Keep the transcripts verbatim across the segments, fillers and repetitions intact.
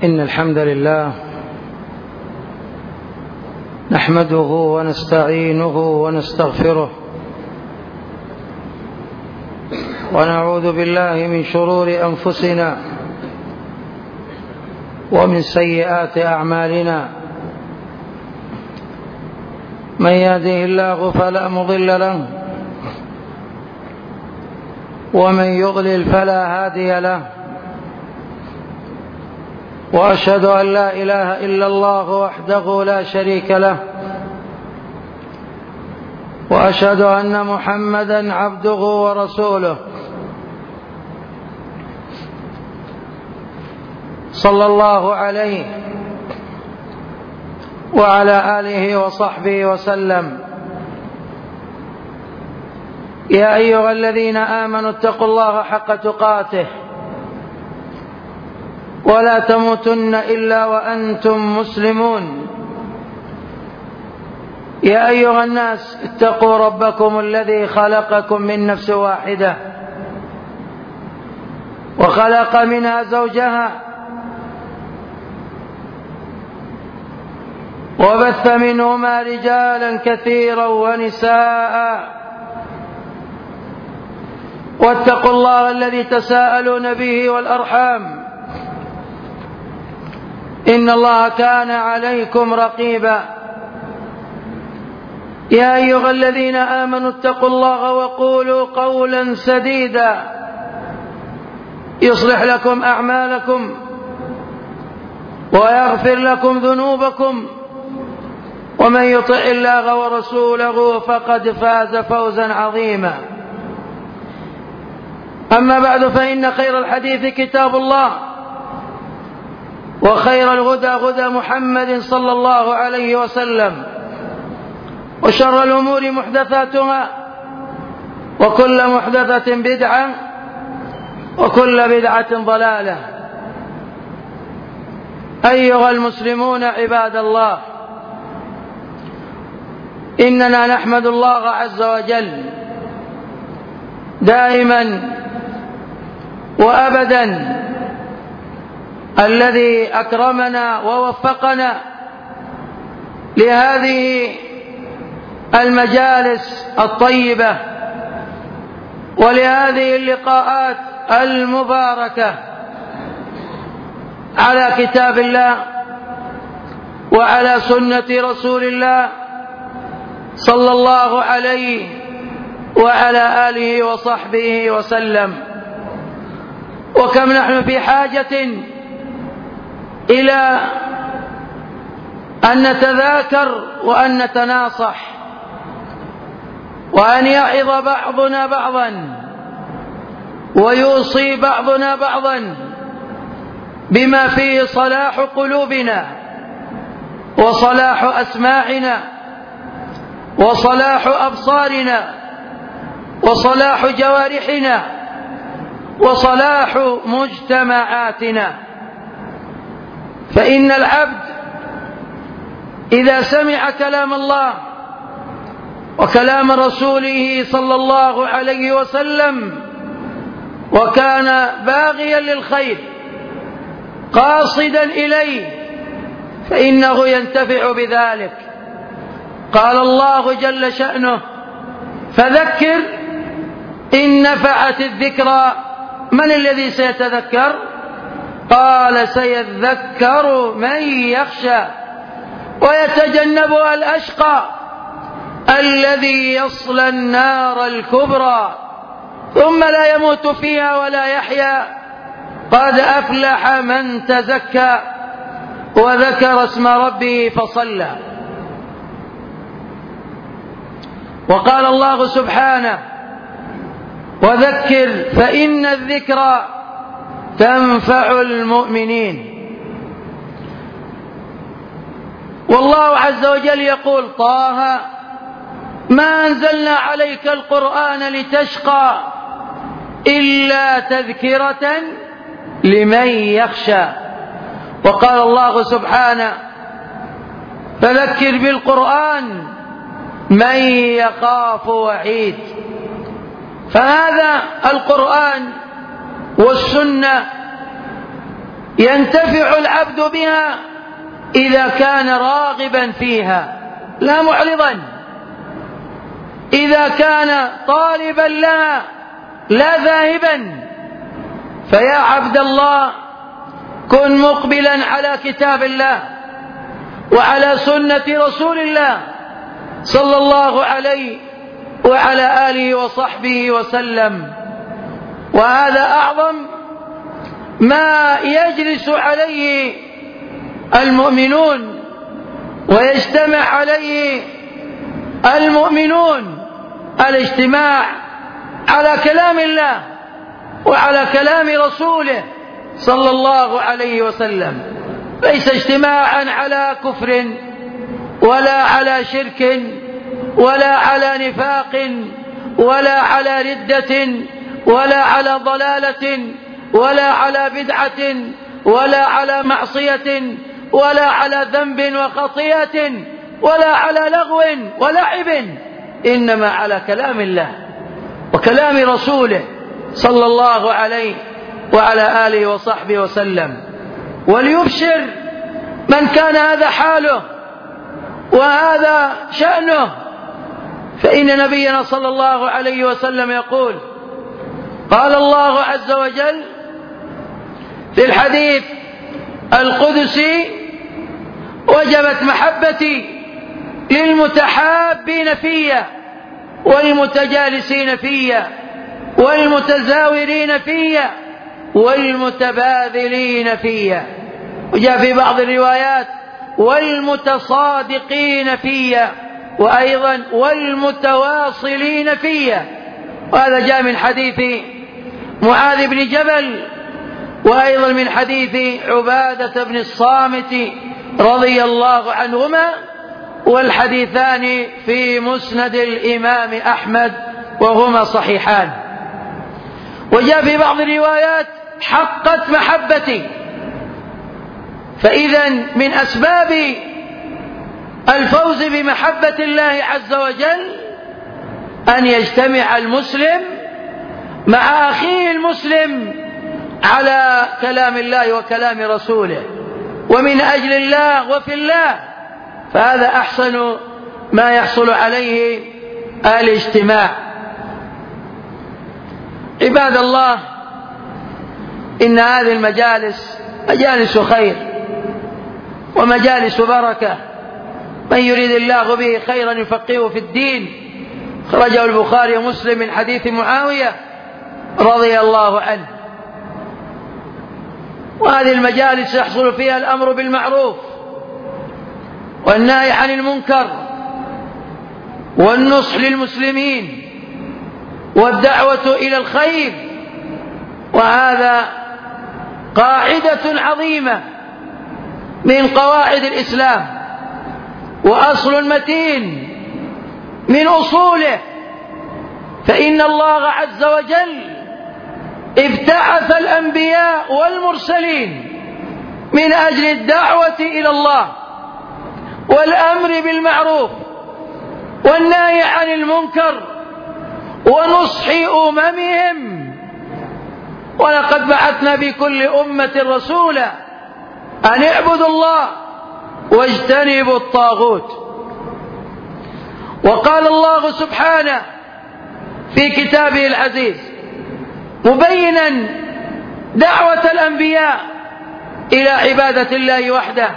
إن الحمد لله نحمده ونستعينه ونستغفره ونعوذ بالله من شرور أنفسنا ومن سيئات أعمالنا. من يهده الله فلا مضل له ومن يضلل فلا هادي له، وأشهد أن لا إله إلا الله وحده لا شريك له، وأشهد أن محمدا عبده ورسوله صلى الله عليه وعلى آله وصحبه وسلم. يا أيها الذين آمنوا اتقوا الله حق تقاته ولا تموتن إلا وأنتم مسلمون. يا أيها الناس اتقوا ربكم الذي خلقكم من نفس واحدة وخلق منها زوجها وبث منهما رجالا كثيرا ونساء، واتقوا الله الذي تساءلون به والأرحام إن الله كان عليكم رقيبا. يا أيها الذين آمنوا اتقوا الله وقولوا قولا سديدا يصلح لكم أعمالكم ويغفر لكم ذنوبكم، ومن يطع الله ورسوله فقد فاز فوزا عظيما. أما بعد، فإن خير الحديث كتاب الله، وخير الهدى هدى محمد صلى الله عليه وسلم، وشر الأمور محدثاتها، وكل محدثة بدعة، وكل بدعة ضلالة. أيها المسلمون عباد الله، إننا نحمد الله عز وجل دائما وأبدا الذي أكرمنا ووفقنا لهذه المجالس الطيبة ولهذه اللقاءات المباركة على كتاب الله وعلى سنة رسول الله صلى الله عليه وعلى آله وصحبه وسلم. وكم نحن في حاجة إلى أن نتذاكر وأن نتناصح وأن يعظ بعضنا بعضا ويوصي بعضنا بعضا بما فيه صلاح قلوبنا وصلاح أسماعنا وصلاح أبصارنا وصلاح جوارحنا وصلاح مجتمعاتنا. فإن العبد إذا سمع كلام الله وكلام رسوله صلى الله عليه وسلم وكان باغيا للخير قاصدا إليه فإنه ينتفع بذلك. قال الله جل شأنه: فذكر إن نفعت الذكرى. من الذي سيتذكر؟ قال: سيذكر من يخشى ويتجنبها الأشقى الذي يصلى النار الكبرى ثم لا يموت فيها ولا يحيا قد أفلح من تزكى وذكر اسم ربه فصلى. وقال الله سبحانه: وذكر فإن الذكرى تنفع المؤمنين. والله عز وجل يقول: طه ما أنزلنا عليك القرآن لتشقى إلا تذكرة لمن يخشى. وقال الله سبحانه: فذكر بالقرآن من يخاف وعيد. فهذا القرآن والسنة ينتفع العبد بها إذا كان راغبا فيها لا معرضا، إذا كان طالبا لها لا ذاهبا. فيا عبد الله كن مقبلا على كتاب الله وعلى سنة رسول الله صلى الله عليه وعلى آله وصحبه وسلم. وهذا أعظم ما يجلس عليه المؤمنون ويجتمع عليه المؤمنون، الاجتماع على كلام الله وعلى كلام رسوله صلى الله عليه وسلم، ليس اجتماعا على كفر ولا على شرك ولا على نفاق ولا على ردة ولا على ضلالة ولا على بدعة ولا على معصية ولا على ذنب وخطيئة ولا على لغو ولعب، إنما على كلام الله وكلام رسوله صلى الله عليه وعلى آله وصحبه وسلم. وليبشر من كان هذا حاله وهذا شأنه، فإن نبينا صلى الله عليه وسلم يقول: قال الله عز وجل في الحديث القدسي: وجبت محبتي للمتحابين فيا والمتجالسين فيا والمتزاورين فيا والمتباذلين فيا. وجاء في بعض الروايات: والمتصادقين فيا، وأيضا والمتواصلين فيا. وهذا جاء من حديث معاذ بن جبل، وأيضا من حديث عبادة بن الصامت رضي الله عنهما، والحديثان في مسند الإمام أحمد وهما صحيحان. وجاء في بعض الروايات: حقت محبتي. فإذا من أسباب الفوز بمحبة الله عز وجل أن يجتمع المسلم مع أخيه المسلم على كلام الله وكلام رسوله ومن أجل الله وفي الله، فهذا أحسن ما يحصل عليه الاجتماع. عباد الله، إن هذه المجالس مجالس خير ومجالس بركة، من يريد الله به خيرا يفقهه في الدين. خرجه البخاري ومسلم من حديث معاوية رضي الله عنه. وهذه المجالس يحصل فيها الأمر بالمعروف والنهي عن المنكر والنصح للمسلمين والدعوة إلى الخير، وهذا قاعدة عظيمة من قواعد الإسلام وأصل متين من أصوله. فإن الله عز وجل ابتعث الأنبياء والمرسلين من أجل الدعوة إلى الله والأمر بالمعروف والنهي عن المنكر ونصح أممهم. ولقد بعثنا في كل أمة رسولا أن اعبدوا الله واجتنبوا الطاغوت. وقال الله سبحانه في كتابه العزيز مبينا دعوة الأنبياء إلى عبادة الله وحده: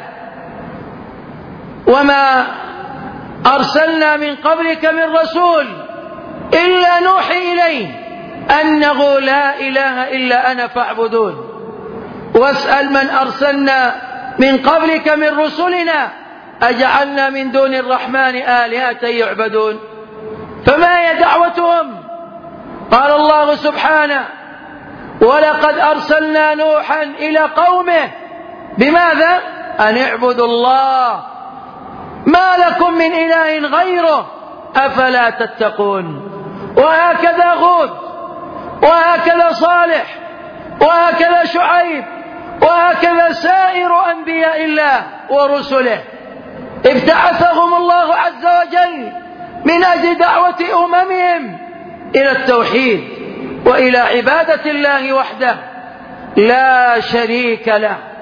وما أرسلنا من قبلك من رسول إلا نوحي إليه أنه لا إله إلا أنا فاعبدون. واسأل من أرسلنا من قبلك من رسلنا أجعلنا من دون الرحمن آلهة يعبدون. فما هي دعوتهم؟ قال الله سبحانه: ولقد أرسلنا نوحا إلى قومه بماذا؟ أن اعبدوا الله ما لكم من إله غيره أفلا تتقون. وهكذا هود، وهكذا صالح، وهكذا شعيب، وهكذا سائر أنبياء الله ورسله ابتعثهم الله عز وجل من أجل دعوة أممهم إلى التوحيد وإلى عبادة الله وحده لا شريك له.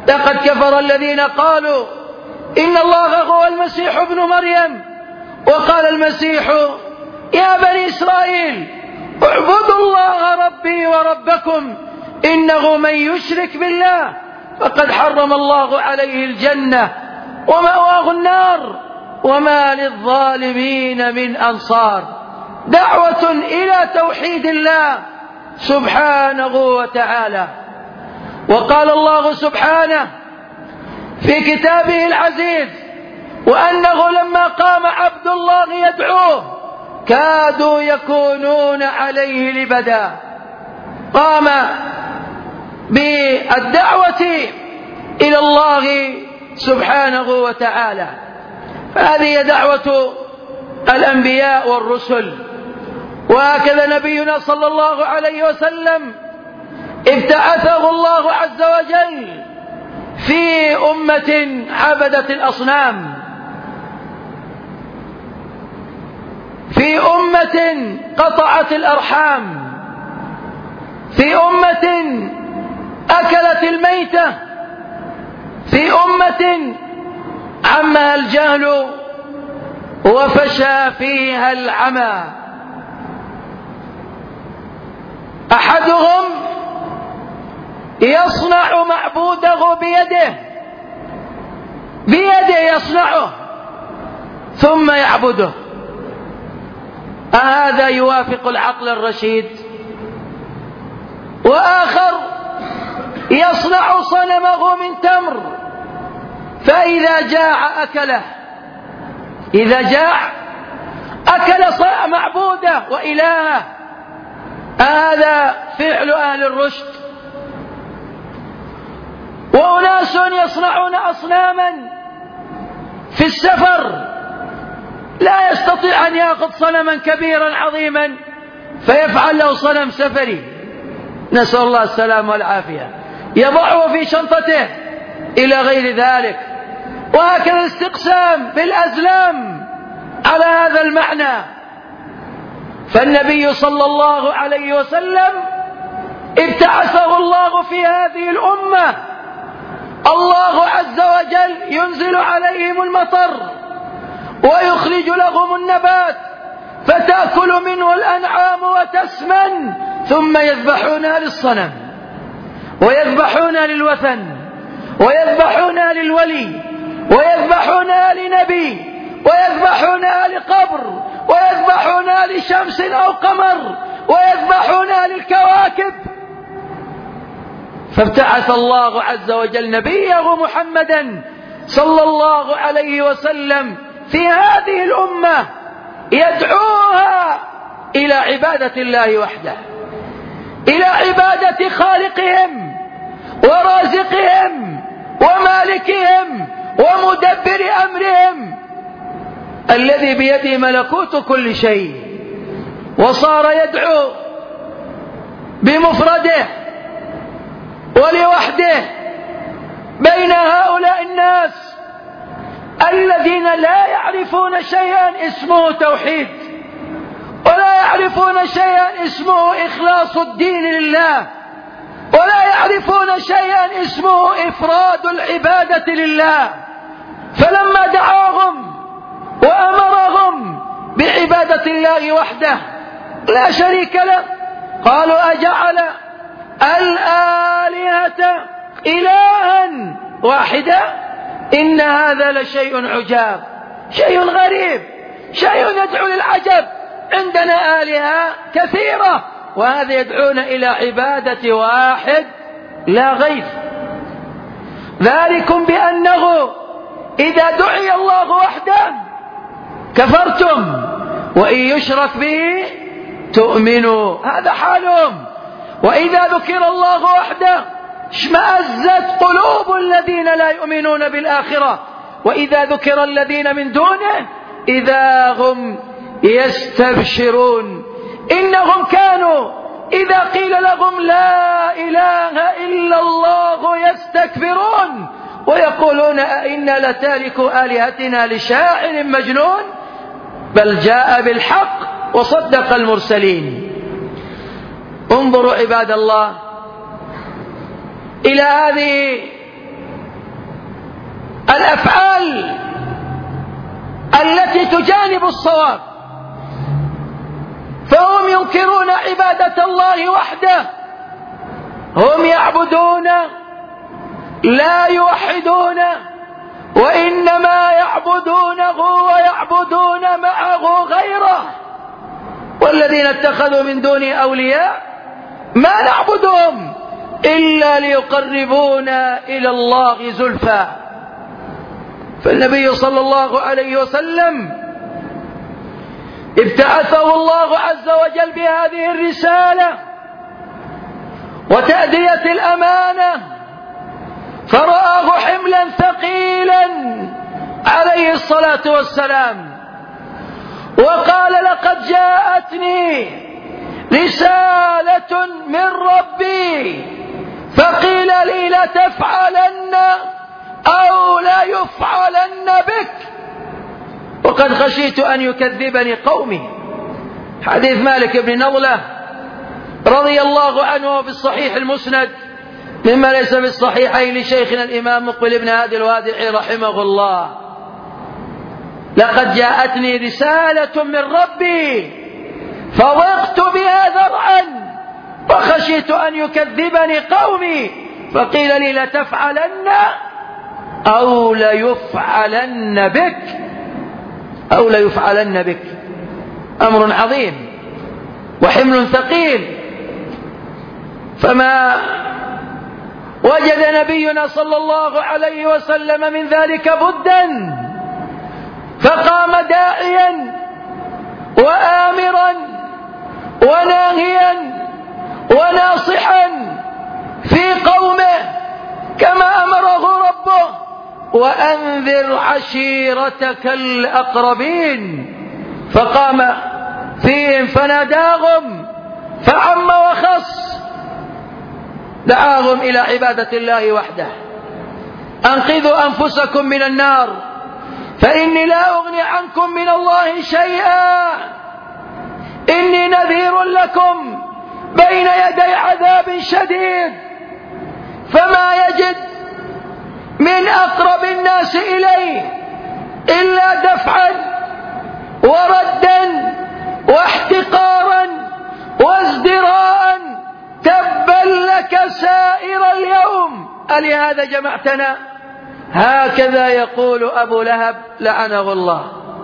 لقد كفر الذين قالوا إن الله هو المسيح ابن مريم، وقال المسيح يا بني إسرائيل اعبدوا الله ربي وربكم إنه من يشرك بالله فقد حرم الله عليه الجنة ومأواه النار وما للظالمين من أنصار. دعوة إلى توحيد الله سبحانه وتعالى. وقال الله سبحانه في كتابه العزيز وأنه لما قام عبد الله يدعوه كادوا يكونون عليه لبدا. قام بالدعوة إلى الله سبحانه وتعالى. هذه دعوة الأنبياء والرسل. وهكذا نبينا صلى الله عليه وسلم ابتعثه الله عز وجل في أمة عبدت الأصنام، في أمة قطعت الأرحام، في أمة أكلت الميتة، في أمة عمها الجهل وفشى فيها العمى. أحدهم يصنع معبوده بيده بيده يصنعه ثم يعبده. أهذا يوافق العقل الرشيد؟ وآخر يصنع صنمه من تمر فإذا جاع أكله، إذا جاع أكل معبوده وإلهه. هذا فعل أهل الرشد. وأناس يصنعون أصناما في السفر، لا يستطيع أن يأخذ صنما كبيرا عظيما فيفعل له صنم سفري، نسأل الله السلام والعافية، يضعه في شنطته إلى غير ذلك. وهكذا الاستقسام بالأزلام على هذا المعنى. فالنبي صلى الله عليه وسلم ابتعثه الله في هذه الأمة، الله عز وجل ينزل عليهم المطر ويخرج لهم النبات فتأكل منه الأنعام وتسمن، ثم يذبحونها للصنم ويذبحونها للوثن ويذبحونها للولي ويذبحونها لنبي ويذبحونها لقبر ويذبحونها لشمس أو قمر ويذبحونها للكواكب. فابتعث الله عز وجل نبيه محمدا صلى الله عليه وسلم في هذه الأمة يدعوها إلى عبادة الله وحده، إلى عبادة خالقهم ورازقهم ومالكهم ومدبر أمرهم الذي بيده ملكوت كل شيء. وصار يدعو بمفرده ولوحده بين هؤلاء الناس الذين لا يعرفون شيئا اسمه توحيد، ولا يعرفون شيئا اسمه إخلاص الدين لله، ولا يعرفون شيئا اسمه إفراد العبادة لله. فلما دعاهم وأمرهم بعبادة الله وحده لا شريك له قالوا أجعل الآلهة إلها واحدا إن هذا لشيء عجاب، شيء غريب، شيء يدعو للعجب. عندنا آلهة كثيرة وهذا يدعون إلى عبادة واحد لا غير. ذلكم بأنه إذا دعي الله وحده كفرتم وإن يشرك به تؤمنوا، هذا حالهم. وإذا ذكر الله وحده اشمأزت قلوب الذين لا يؤمنون بالآخرة، وإذا ذكر الذين من دونه إذا هم يستبشرون. إنهم كانوا إذا قيل لهم لا إله إلا الله يستكبرون ويقولون أئنا لتاركوا آلهتنا لشاعر مجنون بل جاء بالحق وصدق المرسلين. انظروا عباد الله إلى هذه حيث جانب الصواب، فهم ينكرون عبادة الله وحده، هم يعبدون لا يوحدون، وإنما يعبدونه ويعبدون معه غيره. والذين اتخذوا من دونه أولياء ما نعبدهم إلا ليقربونا إلى الله زلفى. فالنبي صلى الله عليه وسلم ابتعثه الله عز وجل بهذه الرسالة وتأدية الأمانة، فرآه حملا ثقيلا عليه الصلاة والسلام، وقال: لقد جاءتني رسالة من ربي فقيل لي لتفعلن أو لا يفعلن بك، وقد خشيت أن يكذبني قومي. حديث مالك بن نضلة رضي الله عنه في الصحيح المسند مما ليس في الصحيحين لشيخنا الإمام مقبل بن هادي الوادعي رحمه الله: لقد جاءتني رسالة من ربي فضقت بها ذرعا وخشيت أن يكذبني قومي، فقيل لي لتفعلن أو ليفعلن بك أو ليفعلن بك. أمر عظيم وحمل ثقيل. فما وجد نبينا صلى الله عليه وسلم من ذلك بدا، فقام داعيا وآمرا وناهيا وناصحا في قومه كما أمره ربه: وأنذر عشيرتك الأقربين. فقام فيهم فناداهم فعم وخص، دعاهم إلى عبادة الله وحده: أنقذوا أنفسكم من النار فإني لا أغني عنكم من الله شيئا، إني نذير لكم بين يدي عذاب شديد. فما يجد من أقرب الناس إليه إلا دفعا وردا واحتقارا وازدراء: تبا لك سائر اليوم ألهذا جمعتنا؟ هكذا يقول أبو لهب لعنه الله.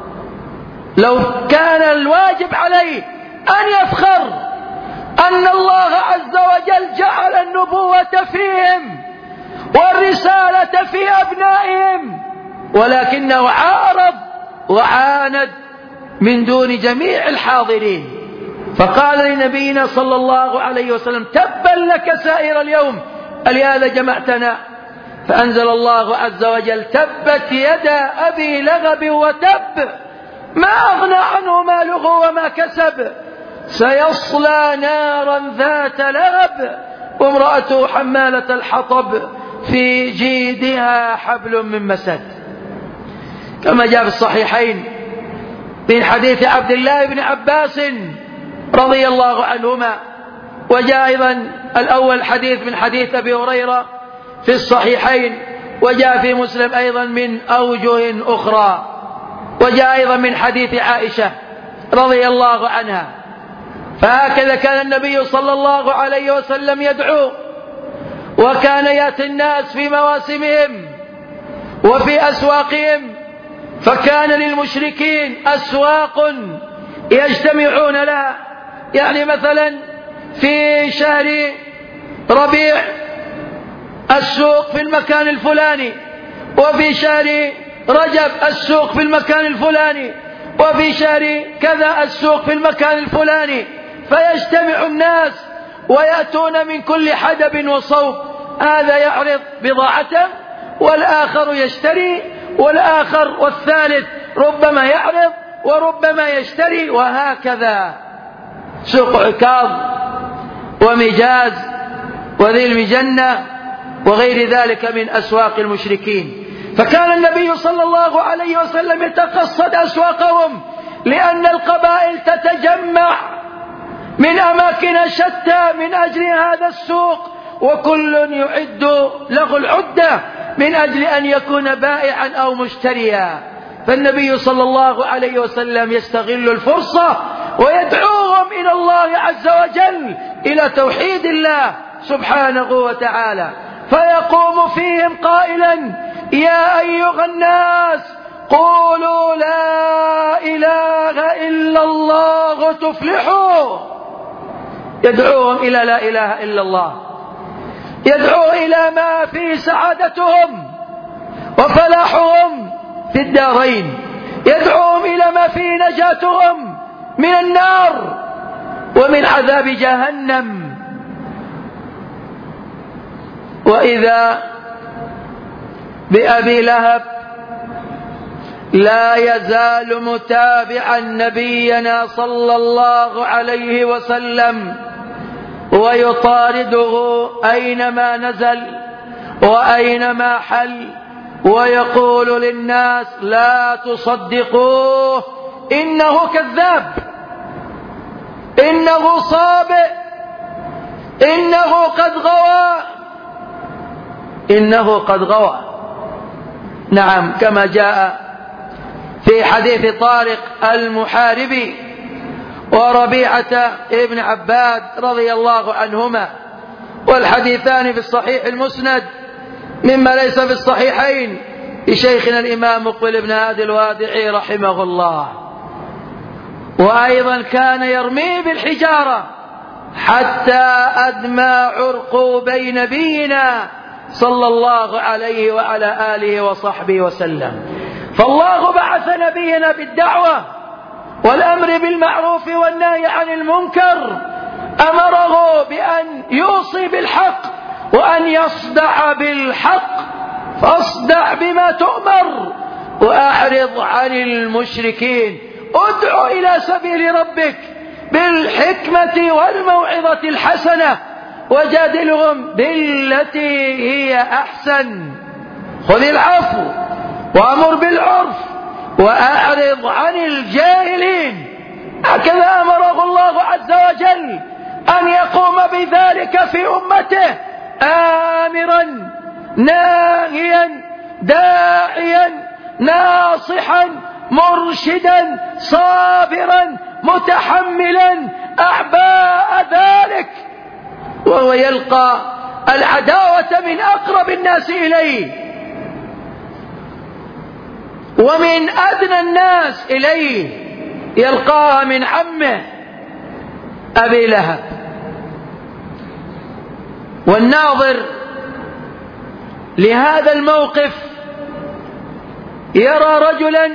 لو كان الواجب عليه أن يفخر أن الله عز وجل جعل النبوة فيهم والرسالة في أبنائهم، ولكنه عارض وعاند من دون جميع الحاضرين، فقال لنبينا صلى الله عليه وسلم: تبا لك سائر اليوم ألهذا جمعتنا؟ فأنزل الله عز وجل: تبت يدا أبي لهب وتب ما أغنى عنه ماله وما كسب سيصلى نارا ذات لهب وامرأته حمالة الحطب في جيدها حبل من مسد. كما جاء في الصحيحين من حديث عبد الله بن عباس رضي الله عنهما، وجاء أيضا الأول حديث من حديث أبي هريرة في الصحيحين، وجاء في مسلم أيضا من أوجه أخرى، وجاء أيضا من حديث عائشة رضي الله عنها. فهكذا كان النبي صلى الله عليه وسلم يدعو، وكان يأتي الناس في مواسمهم وفي أسواقهم، فكان للمشركين أسواق يجتمعون لها، يعني مثلا في شهر ربيع السوق في المكان الفلاني، وفي شهر رجب السوق في المكان الفلاني، وفي شهر كذا السوق في المكان الفلاني، فيجتمع الناس ويأتون من كل حدب وصوب، هذا يعرض بضاعته والآخر يشتري، والآخر والثالث ربما يعرض وربما يشتري، وهكذا. سوق عكاظ ومجاز وذي المجنة وغير ذلك من أسواق المشركين. فكان النبي صلى الله عليه وسلم يتقصد أسواقهم، لأن القبائل تتجمع من أماكن شتى من أجل هذا السوق، وكل يعد له العدة من أجل أن يكون بائعا أو مشتريا. فالنبي صلى الله عليه وسلم يستغل الفرصة ويدعوهم إلى الله عز وجل، إلى توحيد الله سبحانه وتعالى، فيقوم فيهم قائلا: يا أيها الناس قولوا لا إله إلا الله تفلحوا. يدعوهم إلى لا إله إلا الله، يدعو إلى ما في سعادتهم وفلاحهم في الدارين، يدعوهم إلى ما في نجاتهم من النار ومن عذاب جهنم. وإذا بأبي لهب لا يزال متابعا نبينا صلى الله عليه وسلم ويطارده أينما نزل وأينما حل، ويقول للناس: لا تصدقوه، إنه كذاب، إنه صابئ، إنه قد غوى، إنه قد غوى. نعم، كما جاء في حديث طارق المحاربي وربيعة ابن عباد رضي الله عنهما، والحديثان في الصحيح المسند مما ليس في الصحيحين لشيخنا الإمام مقبل بن هادي الوادعي رحمه الله. وأيضا كان يرمي بالحجارة حتى أدمى عرقوبي نبينا صلى الله عليه وعلى آله وصحبه وسلم. فالله بعث نبينا بالدعوة والأمر بالمعروف والنهي عن المنكر، أمره بأن يوصي بالحق وأن يصدع بالحق، فاصدع بما تؤمر وأعرض عن المشركين، ادع إلى سبيل ربك بالحكمة والموعظة الحسنة وجادلهم بالتي هي أحسن، خذ العفو وأمر بالعرف وأعرض عن الجاهلين. هكذا أمره الله عز وجل أن يقوم بذلك في أمته، آمرا ناهيا داعيا ناصحا مرشدا صابرا متحملا أعباء ذلك، وهو يلقى العداوة من أقرب الناس إليه ومن أدنى الناس إليه، يلقاها من عمه أبي لهب. والناظر لهذا الموقف يرى رجلا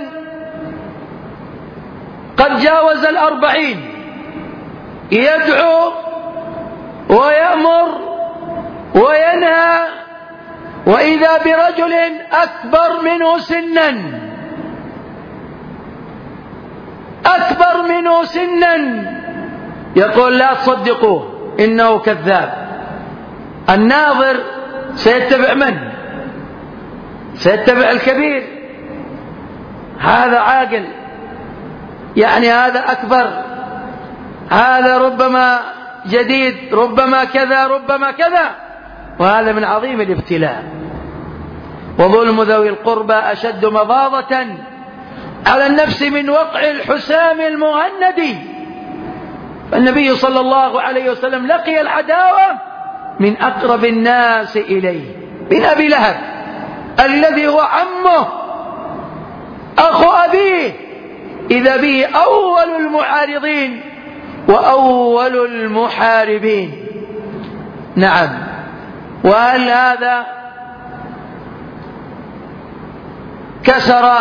قد جاوز الأربعين يدعو ويأمر وينهى، وإذا برجل أكبر منه سنا أكبر منه سنا يقول: لا تصدقوه، إنه كذاب. الناظر سيتبع من؟ سيتبع الكبير، هذا عاقل، يعني هذا أكبر، هذا ربما جديد، ربما كذا ربما كذا. وهذا من عظيم الابتلاء. وظلم ذوي القربى أشد مضاضة على النفس من وقع الحسام المهندي. فالنبي صلى الله عليه وسلم لقي العداوة من أقرب الناس إليه، من أبي لهب الذي هو عمه أخو أبيه، إذا به أول المعارضين وأول المحاربين. نعم. وهل هذا كسر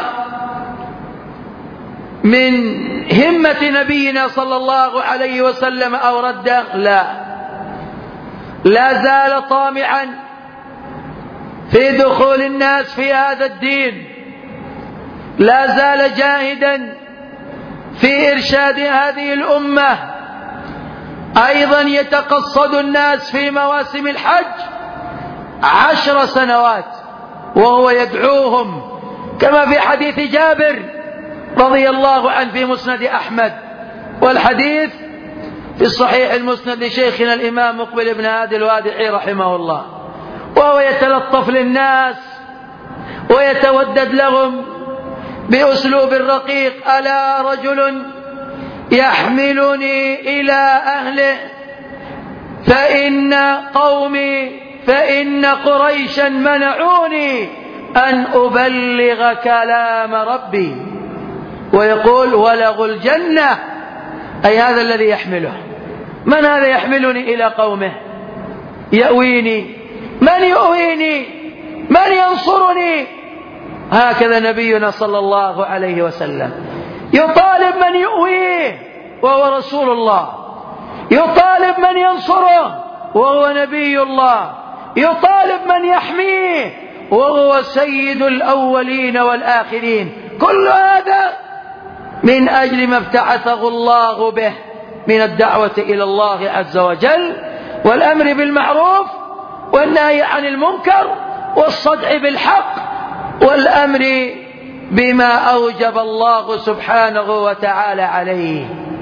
من همة نبينا صلى الله عليه وسلم أو رده؟ لا، لا زال طامعا في دخول الناس في هذا الدين، لا زال جاهدا في إرشاد هذه الأمة. أيضا يتقصد الناس في مواسم الحج عشر سنوات وهو يدعوهم، كما في حديث جابر رضي الله عنه في مسند أحمد، والحديث في الصحيح المسند لشيخنا الإمام مقبل بن هادي الوادعي رحمه الله. وهو يتلطف للناس ويتودد لهم بأسلوب رقيق: ألا رجل يحملني إلى أهله فإن قومي فإن قريشا منعوني أن أبلغ كلام ربي. ويقول: ولغ الجنة، أي هذا الذي يحمله. من هذا يحملني إلى قومه؟ يأويني. من يؤويني؟ من ينصرني؟ هكذا نبينا صلى الله عليه وسلم يطالب من يؤويه وهو رسول الله، يطالب من ينصره وهو نبي الله، يطالب من يحميه وهو سيد الأولين والآخرين. كل هذا من أجل ما ابتعثه الله به من الدعوة إلى الله عز وجل، والأمر بالمعروف والنهي عن المنكر والصدع بالحق، والأمر بما أوجب الله سبحانه وتعالى عليه.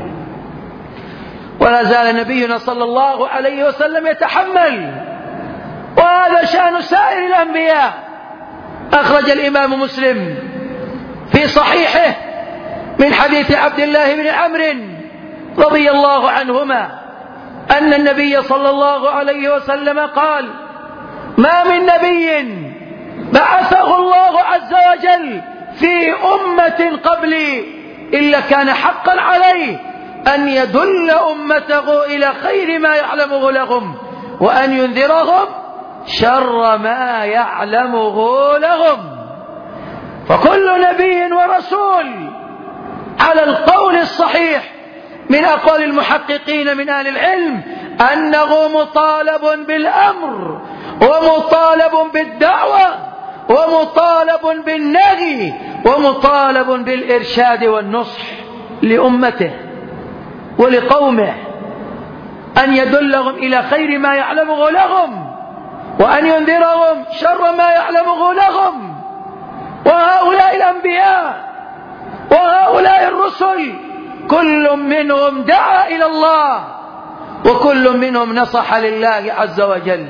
ولا زال نبينا صلى الله عليه وسلم يتحمل، وهذا شأن سائر الأنبياء. أخرج الإمام مسلم في صحيحه من حديث عبد الله بن عمرو رضي الله عنهما أن النبي صلى الله عليه وسلم قال: ما من نبي بعثه الله عز وجل في أمة قبلي إلا كان حقا عليه أن يدل أمته إلى خير ما يعلمه لهم، وأن ينذرهم شر ما يعلمه لهم. فكل نبي ورسول على القول الصحيح من أقوال المحققين من أهل العلم أنه مطالب بالأمر ومطالب بالدعوة ومطالب بالنهي ومطالب بالإرشاد والنصح لأمته ولقومه، أن يدلهم إلى خير ما يعلمه لهم وأن ينذرهم شر ما يعلمه لهم. وهؤلاء الأنبياء وهؤلاء الرسل كل منهم دعا إلى الله وكل منهم نصح لله عز وجل،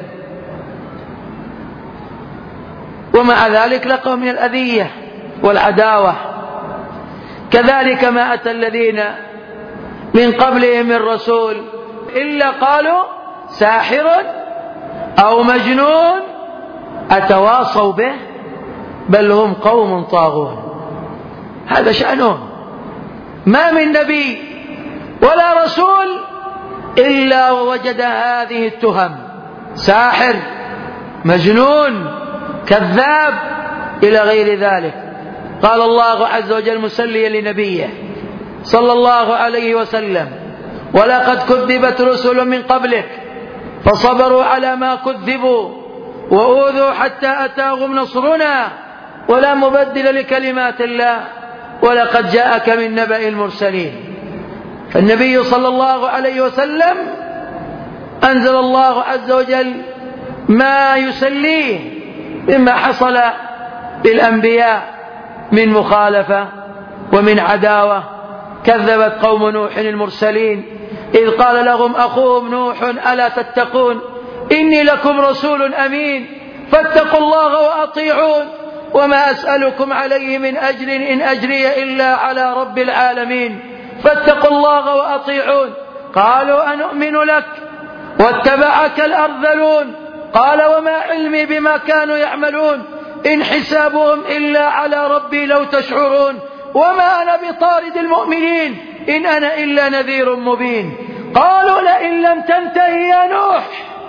ومع ذلك لقوا من الأذية والعداوة. كذلك ما أتى الذين من قبلهم من رسول إلا قالوا ساحر أو مجنون أتواصوا به بل هم قوم طاغون. هذا شأنهم. ما من نبي ولا رسول إلا ووجد هذه التهم: ساحر، مجنون، كذاب، إلى غير ذلك. قال الله عز وجل مسليا لنبيه صلى الله عليه وسلم: ولقد كذبت رسل من قبلك فصبروا على ما كذبوا وأوذوا حتى أتاهم نصرنا ولا مبدل لكلمات الله ولقد جاءك من نبأ المرسلين. فالنبي صلى الله عليه وسلم أنزل الله عز وجل ما يسليه مما حصل للأنبياء من مخالفة ومن عداوة. كذبت قوم نوح المرسلين إذ قال لهم أخوهم نوح ألا تتقون إني لكم رسول أمين فاتقوا الله وأطيعون وما أسألكم عليه من أجر إن أجري إلا على رب العالمين فاتقوا الله وأطيعون. قالوا أنؤمن لك واتبعك الأرذلون قال وما علمي بما كانوا يعملون إن حسابهم إلا على ربي لو تشعرون وما أنا بطارد المؤمنين إن أنا إلا نذير مبين. قالوا لئن لم تنتهي يا نوح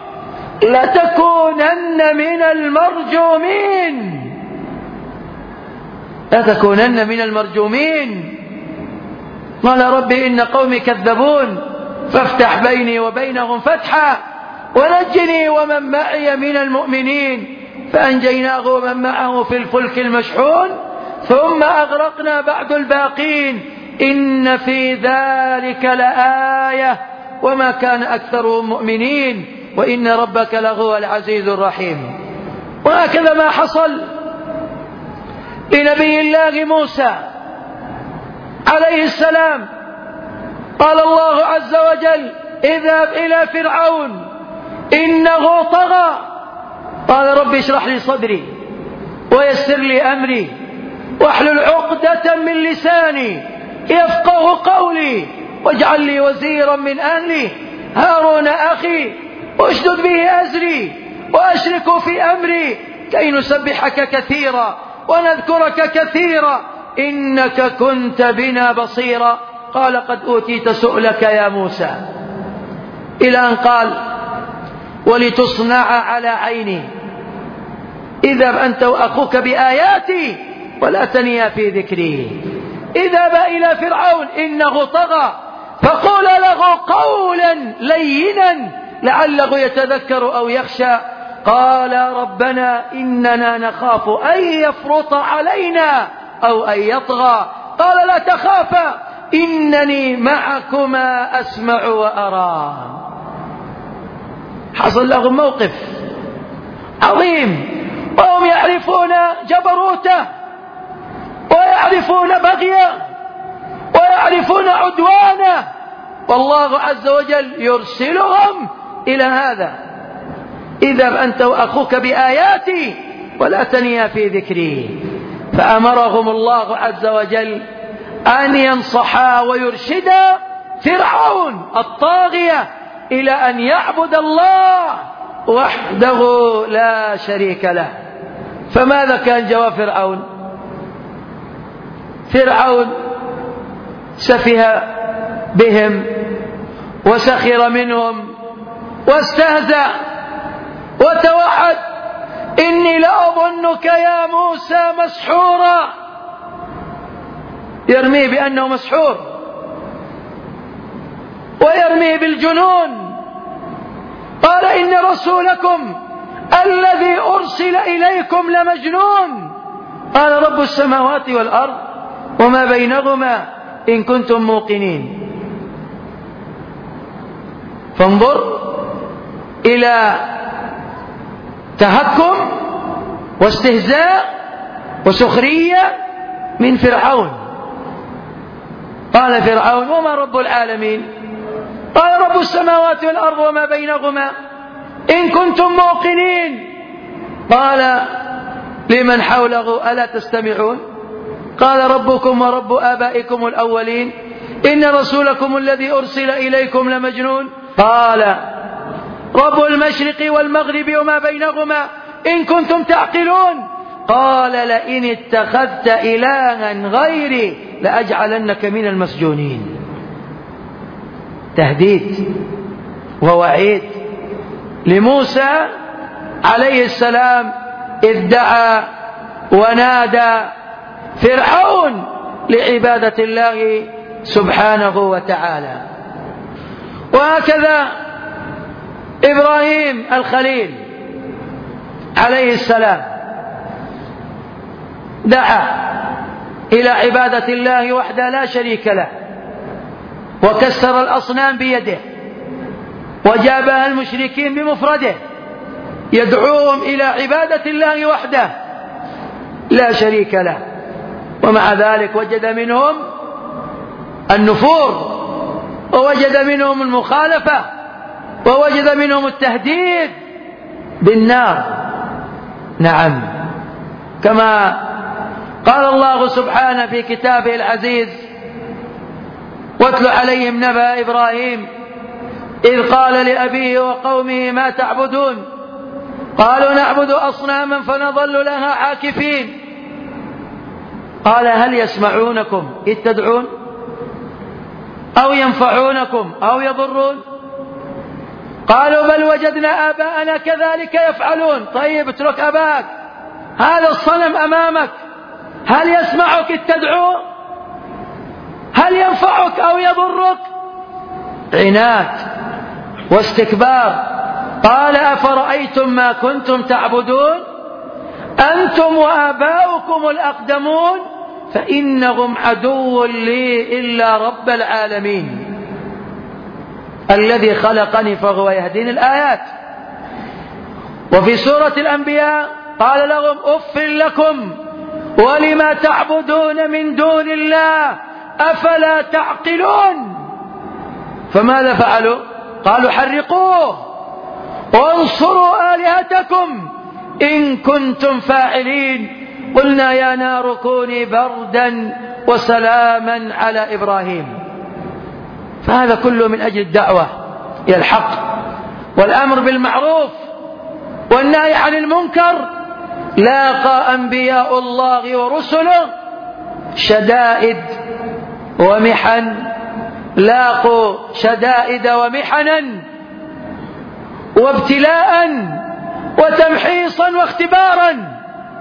لتكونن من المرجومين لتكونن من المرجومين. قال ربي إن قومي كذبون فافتح بيني وبينهم فتحا ونجني ومن معي من المؤمنين فأنجيناه ومن معه في الفلك المشحون ثم أغرقنا بعد الباقين إن في ذلك لآية وما كان أكثرهم مؤمنين وإن ربك لهو العزيز الرحيم. وهكذا ما حصل لنبي الله موسى عليه السلام. قال الله عز وجل اذهب إلى فرعون إنه طغى قال رب اشرح لي صدري ويسر لي أمري واحلل عقدة من لساني يفقه قولي واجعل لي وزيرا من أهلي هارون أخي واشدد به أزري وأشرك في أمري كي نسبحك كثيرا ونذكرك كثيرا إنك كنت بنا بصيرا. قال قد أوتيت سؤلك يا موسى، إلى أن قال ولتصنع على عيني، اذهب أنت وأخوك بآياتي ولا تنيا في ذكري. اذهب إلى فرعون إنه طغى فقول له قولا لينا لعله يتذكر أو يخشى. قال ربنا إننا نخاف أن يفرط علينا أو أن يطغى. قال لا تخافا إنني معكما أسمع وأرى. حصل لهم موقف عظيم وهم يعرفون جبروته ويعرفون بغيه ويعرفون عدوانه، والله عز وجل يرسلهم إلى هذا. اذهب أنت وأخوك بآياتي ولا تنيا في ذكري. فأمرهم الله عز وجل أن ينصحا ويرشدا فرعون الطاغية إلى أن يعبد الله وحده لا شريك له. فماذا كان جواب فرعون؟ فرعون سفه بهم وسخر منهم واستهزأ وتوعد إني لأظنك يا موسى مسحورا، يرميه بأنه مسحور ويرميه بالجنون. قال إن رسولكم الذي أرسل إليكم لمجنون. قال رب السماوات والأرض وما بينهما إن كنتم موقنين. فانظر إلى تهكم واستهزاء وسخرية من فرعون. قال فرعون وما رب العالمين؟ قال رب السماوات والأرض وما بينهما إن كنتم موقنين. قال لمن حوله ألا تستمعون؟ قال ربكم ورب آبائكم الأولين إن رسولكم الذي أرسل إليكم لمجنون. قال رب المشرق والمغرب وما بينهما إن كنتم تعقلون. قال لئن اتخذت إلها غيري لأجعلنك من المسجونين. تهديد ووعيد لموسى عليه السلام إذ دعا ونادى فرعون لعبادة الله سبحانه وتعالى. وهكذا إبراهيم الخليل عليه السلام دعا إلى عبادة الله وحده لا شريك له، وكسر الأصنام بيده وجابها المشركين بمفرده، يدعوهم إلى عبادة الله وحده لا شريك له. ومع ذلك وجد منهم النفور ووجد منهم المخالفة ووجد منهم التهديد بالنار. نعم، كما قال الله سبحانه في كتابه العزيز واتل عليهم نبأ إبراهيم إذ قال لأبيه وقومه ما تعبدون قالوا نعبد أصناما فنظل لها عاكفين. قال هل يسمعونكم إذ تدعون أو ينفعونكم أو يضرون؟ قالوا بل وجدنا آباءنا كذلك يفعلون. طيب اترك أباك، هذا الصنم أمامك هل يسمعك إذ تدعو؟ هل ينفعك أو يضرك؟ عناد واستكبار. قال أفرأيتم ما كنتم تعبدون أنتم وآباؤكم الأقدمون فإنهم عدو لي إلا رب العالمين الذي خلقني فهو يهدين الآيات. وفي سورة الأنبياء قال لهم أف لكم ولما تعبدون من دون الله أفلا تعقلون. فماذا فعلوا؟ قالوا حرقوه وانصروا آلهتكم إن كنتم فاعلين قلنا يا نار كوني بردا وسلاما على إبراهيم. فهذا كله من أجل الدعوة إلى الحق والأمر بالمعروف والنهي عن المنكر. لاقى أنبياء الله ورسله شدائد ومحن، لاقوا شدائد ومحنا وابتلاء وتمحيصا واختبارا.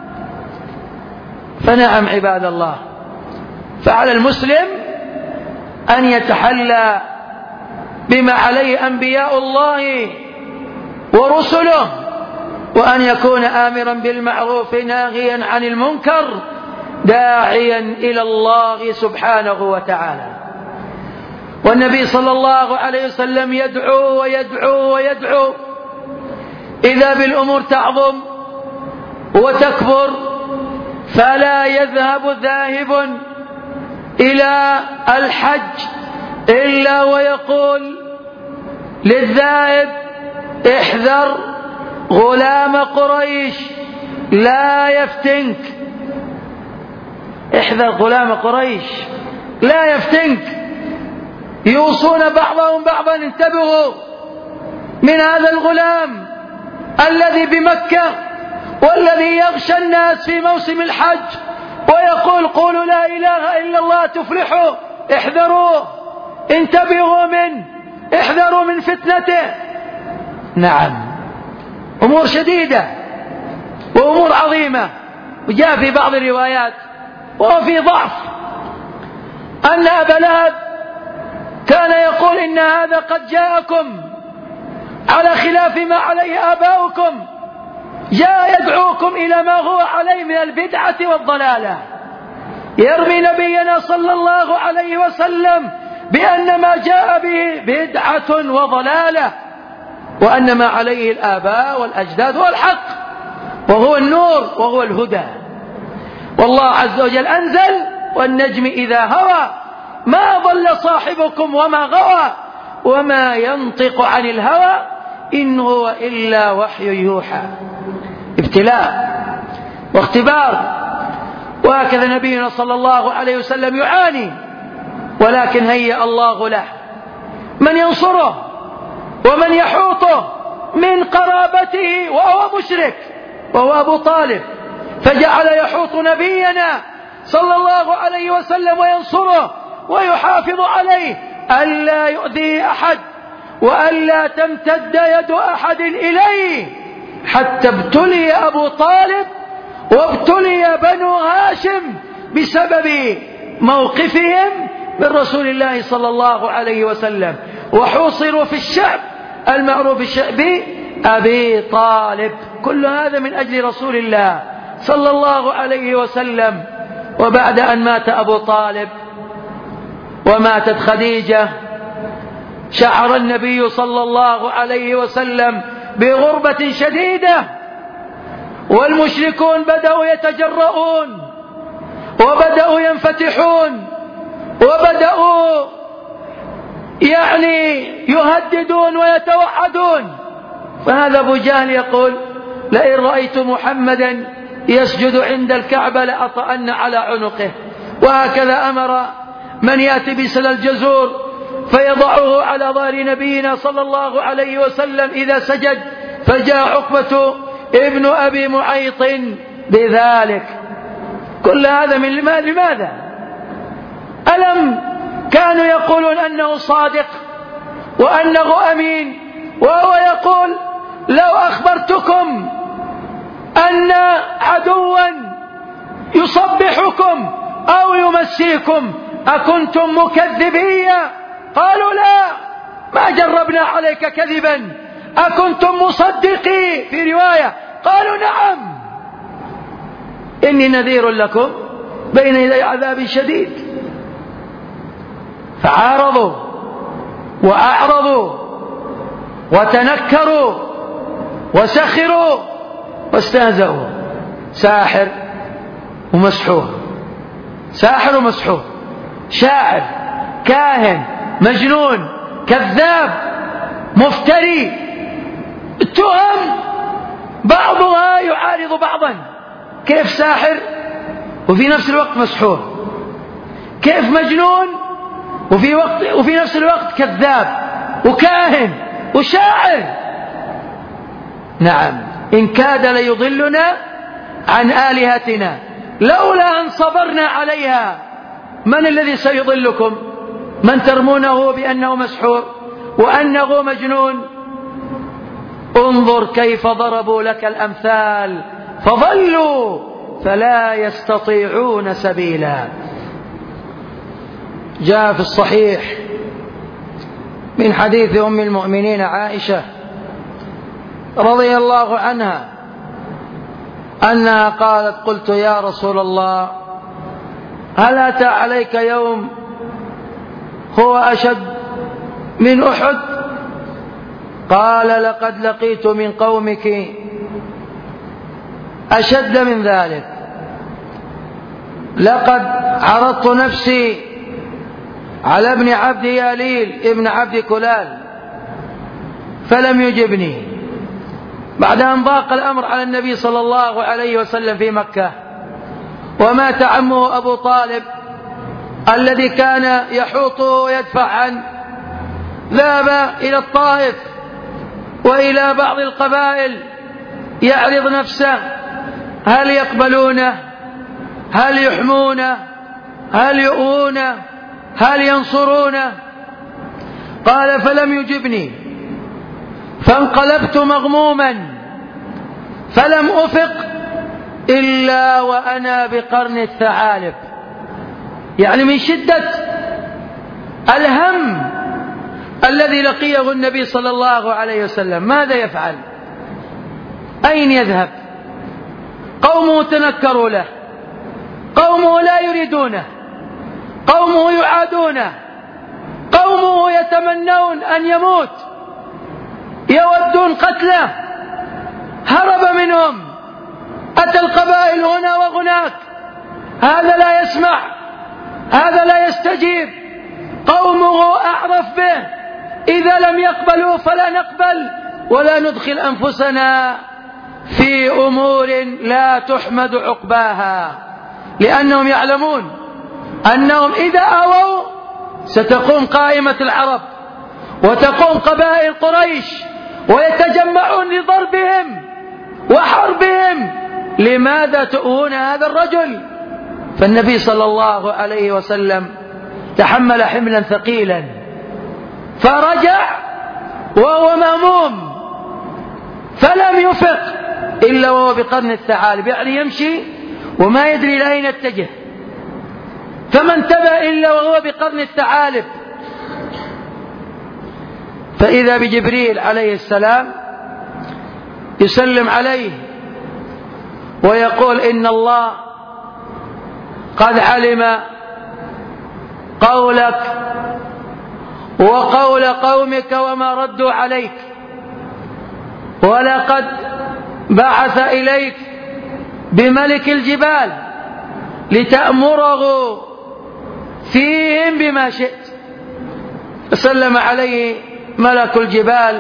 فنعم عباد الله، فعلى المسلم أن يتحلى بما عليه أنبياء الله ورسله، وأن يكون آمرا بالمعروف ناهيا عن المنكر داعيا إلى الله سبحانه وتعالى. والنبي صلى الله عليه وسلم يدعو ويدعو ويدعو إذا بالأمور تعظم وتكبر، فلا يذهب ذاهب إلى الحج إلا ويقول للذاهب احذر غلام قريش لا يفتنك، احذر غلام قريش لا يفتنك. يوصون بعضهم بعضا انتبهوا من هذا الغلام الذي بمكة والذي يغشى الناس في موسم الحج ويقول قولوا لا إله إلا الله تفلحوا، احذروه، انتبهوا منه، احذروا من فتنته. نعم، أمور شديدة وأمور عظيمة. وجاء في بعض الروايات وهو في ضعف أن أبا لهب كان يقول إن هذا قد جاءكم على خلاف ما عليه آباؤكم، جاء يدعوكم إلى ما هو عليه من البدعة والضلالة، يرمي نبينا صلى الله عليه وسلم بأن ما جاء به بدعة وضلالة، وأن ما عليه الآباء والأجداد هو الحق وهو النور وهو الهدى. والله عز وجل أنزل والنجم إذا هوى ما ضل صاحبكم وما غوى وما ينطق عن الهوى إن هو إلا وحي يوحى. ابتلاء واختبار، وهكذا نبينا صلى الله عليه وسلم يعاني، ولكن هيأ الله له من ينصره ومن يحوطه من قرابته وهو مشرك وهو أبو طالب، فجعل يحوط نبينا صلى الله عليه وسلم وينصره ويحافظ عليه ألا يؤذي أحد وألا تمتد يد أحد إليه، حتى ابتلي أبو طالب وابتلي بنو هاشم بسبب موقفهم من رسول الله صلى الله عليه وسلم، وحوصروا في الشعب المعروف الشعب أبي طالب. كل هذا من أجل رسول الله صلى الله عليه وسلم. وبعد أن مات أبو طالب وماتت خديجة شعر النبي صلى الله عليه وسلم بغربة شديدة، والمشركون بدأوا يتجرؤون وبدأوا ينفتحون وبدأوا يعني يهددون ويتوعدون. فهذا أبو جهل يقول لئن رأيت محمدا يسجد عند الكعبة لأطأن على عنقه. وهكذا أمر من يأتي بسل الجزور فيضعه على ظهر نبينا صلى الله عليه وسلم إذا سجد، فجاء عقبة ابن أبي معيط بذلك. كل هذا من لماذا؟ ألم كانوا يقولون أنه صادق وأنه أمين، وهو يقول لو أخبرتكم أن عدوا يصبحكم أو يمسيكم أكنتم مكذبين؟ قالوا لا، ما جربنا عليك كذبا. أكنتم مصدقي؟ في رواية قالوا نعم، إني نذير لكم بين يدي عذاب شديد. فعارضوا وأعرضوا وتنكروا وسخروا واستهزأوا. ساحر ومسحور، ساحر ومسحور، شاعر، كاهن، مجنون، كذاب، مفتري، التهم بعضها يعارض بعضا. كيف ساحر وفي نفس الوقت مسحور؟ كيف مجنون وفي وقت وفي نفس الوقت كذاب وكاهن وشاعر؟ نعم، إن كاد ليضلنا عن آلهتنا لولا أن صبرنا عليها. من الذي سيضلكم؟ من ترمونه بأنه مسحور وأنه مجنون؟ انظر كيف ضربوا لك الأمثال فضلوا فلا يستطيعون سبيلا. جاء في الصحيح من حديث أم المؤمنين عائشة رضي الله عنها أنها قالت: قلت يا رسول الله هل أتى عليك يوم هو أشد من أحد؟ قال: لقد لقيت من قومك أشد من ذلك، لقد عرضت نفسي على ابن عبد ياليل ابن عبد كلال فلم يجبني. بعد أن ضاق الأمر على النبي صلى الله عليه وسلم في مكة ومات عمه أبو طالب الذي كان يحوطه ويدفع عنه، ذهب إلى الطائف وإلى بعض القبائل يعرض نفسه، هل يقبلونه؟ هل يحمونه؟ هل يؤونه؟ هل ينصرونه؟ قال: فلم يجبني، فانقلبت مغموما فلم أفق إلا وأنا بقرن الثعالب. يعني من شدة الهم الذي لقيه النبي صلى الله عليه وسلم ماذا يفعل؟ أين يذهب؟ قومه تنكروا له، قومه لا يريدونه، قومه يعادونه، قومه يتمنون أن يموت، يودون قتله، هرب منهم، أتى القبائل هنا وهناك، هذا لا يسمع، هذا لا يستجيب، قومه أعرف به، إذا لم يقبلوا فلا نقبل ولا ندخل أنفسنا في أمور لا تحمد عقباها، لأنهم يعلمون أنهم إذا آووا ستقوم قائمة العرب وتقوم قبائل قريش ويتجمعون لضربهم وحربهم. لماذا تؤون هذا الرجل؟ فالنبي صلى الله عليه وسلم تحمل حملا ثقيلا فرجع وهو مهموم فلم يفق إلا وهو بقرن الثعالب، يعني يمشي وما يدري لأين يتجه، فما انتبه إلا وهو بقرن الثعالب. فإذا بجبريل عليه السلام يسلم عليه ويقول: إن الله قد علم قولك وقول قومك وما ردوا عليك، ولقد بعث إليك بملك الجبال لتأمره فيهم بما شئت. فسلم عليه ملك الجبال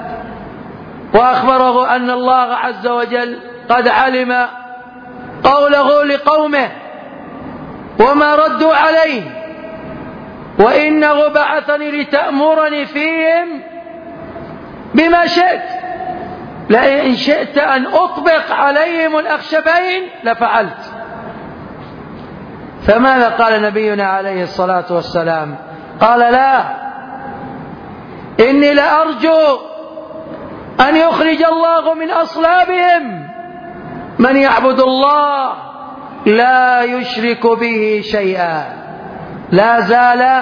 وأخبره أن الله عز وجل قد علم قوله لقومه وما ردوا عليه، وإنه بعثني لتأمرني فيهم بما شئت، لئن شئت أن أطبق عليهم الأخشبين لفعلت. فماذا قال نبينا عليه الصلاة والسلام؟ قال: لا، إني لأرجو أن يخرج الله من أصلابهم من يعبد الله لا يشرك به شيئا، لا زال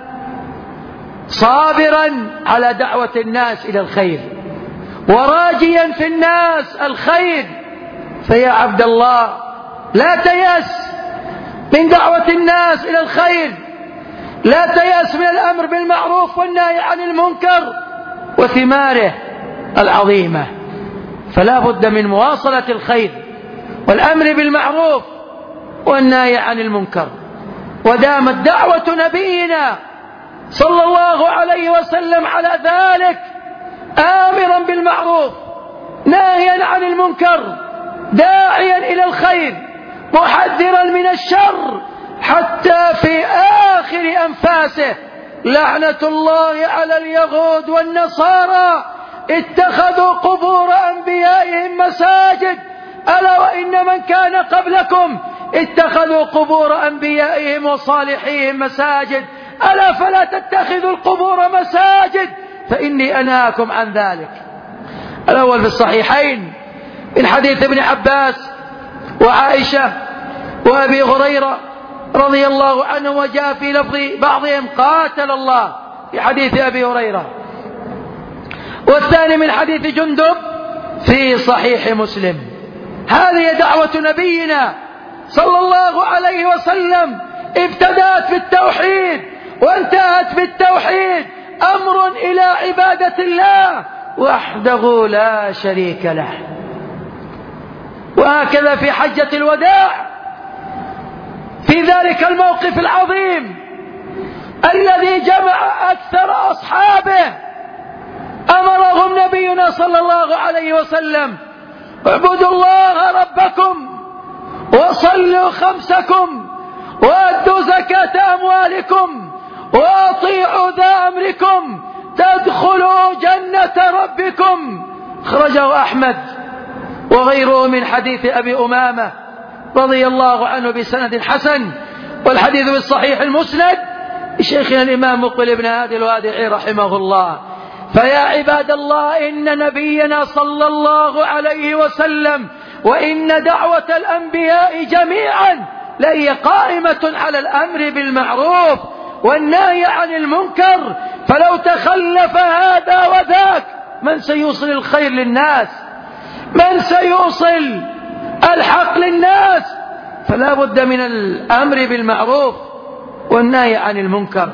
صابرا على دعوة الناس إلى الخير وراجيا في الناس الخير. فيا عبد الله لا تيأس من دعوة الناس إلى الخير، لا تيأس من الأمر بالمعروف والنهي عن المنكر وثماره العظيمة. فلا بد من مواصلة الخير والأمر بالمعروف والنهي عن المنكر. ودامت دعوة نبينا صلى الله عليه وسلم على ذلك، آمرا بالمعروف ناهيا عن المنكر، داعيا إلى الخير محذرا من الشر حتى في آخر أنفاسه. لعنة الله على اليهود والنصارى اتخذوا قبور أنبيائهم مساجد، ألا وإن من كان قبلكم اتخذوا قبور أنبيائهم وصالحيهم مساجد، ألا فلا تتخذوا القبور مساجد فإني أنهاكم عن ذلك. الأول في الصحيحين من حديث ابن عباس وعائشة وأبي هريرة رضي الله عنه، وجاء في لفظ بعضهم قاتل الله في حديث أبي هريرة، والثاني من حديث جندب في صحيح مسلم. هذه دعوة نبينا صلى الله عليه وسلم، ابتدأت بالتوحيد وانتهت بالتوحيد، أمر إلى عبادة الله وحده لا شريك له. وهكذا في حجة الوداع في ذلك الموقف العظيم الذي جمع أكثر أصحابه، أمرهم نبينا صلى الله عليه وسلم: اعبدوا الله ربكم وصلوا خمسكم وأدوا زكاة أموالكم وأطيعوا ذا أمركم تدخلوا جنة ربكم. خرجه أحمد وغيره من حديث أبي أمامة رضي الله عنه بسند حسن، والحديث بالصحيح المسند شيخنا الإمام مقبل بن هادي الوادعي رحمه الله. فيا عباد الله، إن نبينا صلى الله عليه وسلم وإن دعوة الأنبياء جميعا لهي قائمة على الأمر بالمعروف والنهي عن المنكر، فلو تخلف هذا وذاك من سيوصل الخير للناس؟ من سيوصل الحق للناس؟ فلا بد من الأمر بالمعروف والنهي عن المنكر.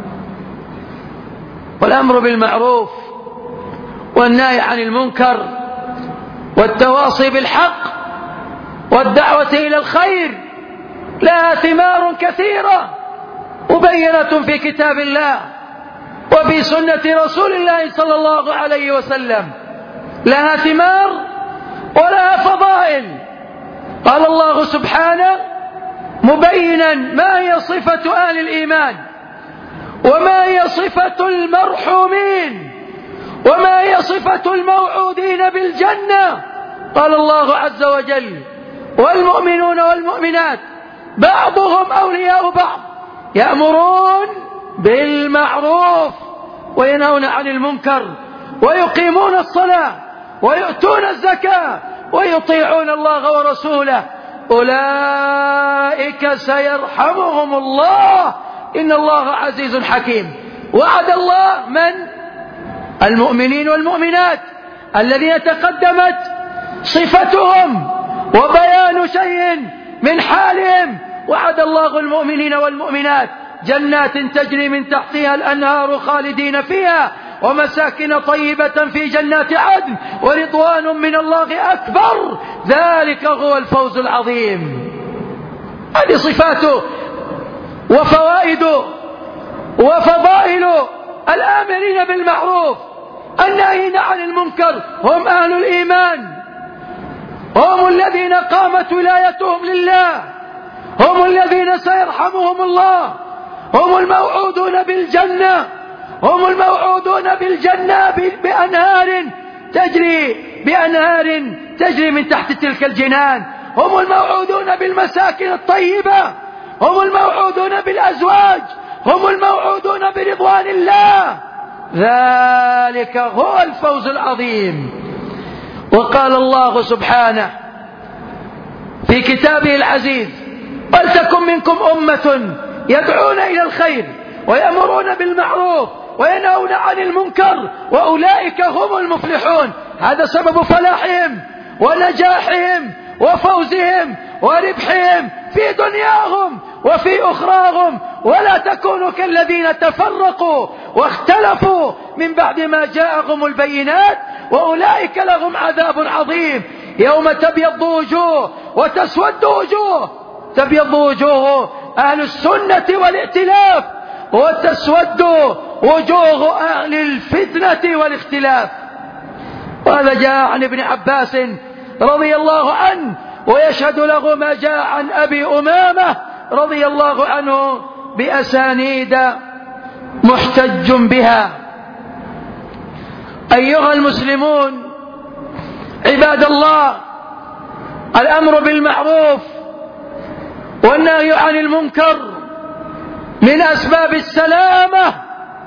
والأمر بالمعروف والنهي عن المنكر والتواصي بالحق والدعوة إلى الخير لها ثمار كثيرة مبينة في كتاب الله وفي سنة رسول الله صلى الله عليه وسلم، لها ثمار ولها فضائل. قال الله سبحانه مبينا ما هي صفة أهل الإيمان وما هي صفة المرحومين وما هي صفة الموعودين بالجنة. قال الله عز وجل: والمؤمنون والمؤمنات بعضهم أولياء بعض يأمرون بالمعروف وينهون عن المنكر ويقيمون الصلاة ويؤتون الزكاة ويطيعون الله ورسوله أولئك سيرحمهم الله إن الله عزيز حكيم. وعد الله من؟ المؤمنين والمؤمنات الذين تقدمت صفتهم وبيان شيء من حالهم. وعد الله المؤمنين والمؤمنات جنات تجري من تحتها الأنهار خالدين فيها ومساكن طيبة في جنات عدن ورضوان من الله أكبر، ذلك هو الفوز العظيم. هذه صفاته وفوائده وفضائل الآمرين بالمعروف الناهين عن المنكر. هم أهل الإيمان، هم الذين قامت ولايتهم لله، هم الذين سيرحمهم الله، هم الموعودون بالجنة، هم الموعودون بالجنة بأنهار تجري بأنهار تجري من تحت تلك الجنان، هم الموعودون بالمساكن الطيبة، هم الموعودون بالأزواج، هم الموعودون برضوان الله، ذلك هو الفوز العظيم. وقال الله سبحانه في كتابه العزيز: ولتكن منكم أمة يدعون إلى الخير ويأمرون بالمعروف وينهون عن المنكر وأولئك هم المفلحون. هذا سبب فلاحهم ونجاحهم وفوزهم وربحهم في دنياهم وفي أخراهم. ولا تكونوا كالذين تفرقوا واختلفوا من بعد ما جاءهم البينات وأولئك لهم عذاب عظيم. يوم تبيض وجوه وتسود وجوه، تبيض وجوه أهل السنة والائتلاف وتسود وجوه أهل الفتنة والاختلاف. وهذا جاء عن ابن عباس رضي الله عنه ويشهد له ما جاء عن أبي أمامة رضي الله عنه بأسانيد محتج بها. أيها المسلمون عباد الله، الأمر بالمعروف والنهي عن المنكر من أسباب السلامة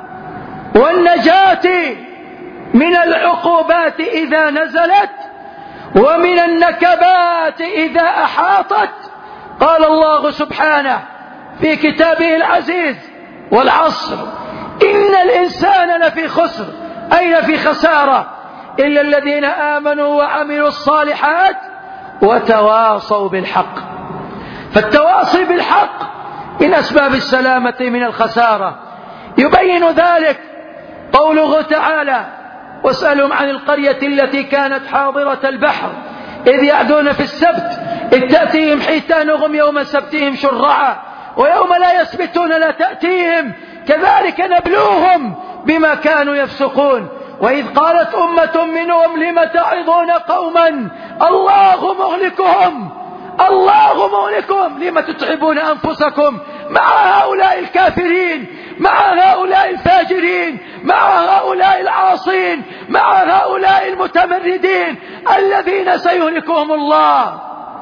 والنجاة من العقوبات إذا نزلت ومن النكبات إذا أحاطت. قال الله سبحانه في كتابه العزيز: والعصر إن الإنسان لفي خسر، أي لفي خسارة، إلا الذين آمنوا وعملوا الصالحات وتواصوا بالحق. فالتواصي بالحق من أسباب السلامة من الخسارة. يبين ذلك قوله تعالى: واسألهم عن القرية التي كانت حاضرة البحر إذ يعدون في السبت إذ تأتيهم حيتانهم يوم سبتهم شرعا ويوم لا يسبتون لا تأتيهم كذلك نبلوهم بما كانوا يفسقون. وإذ قالت أمة منهم لم تعظون قوما الله مهلكهم الله مهلكهم لم تتعبون أنفسكم مع هؤلاء الكافرين مع هؤلاء الفاجرين مع هؤلاء العاصين مع هؤلاء المتمردين الذين سيهلكهم الله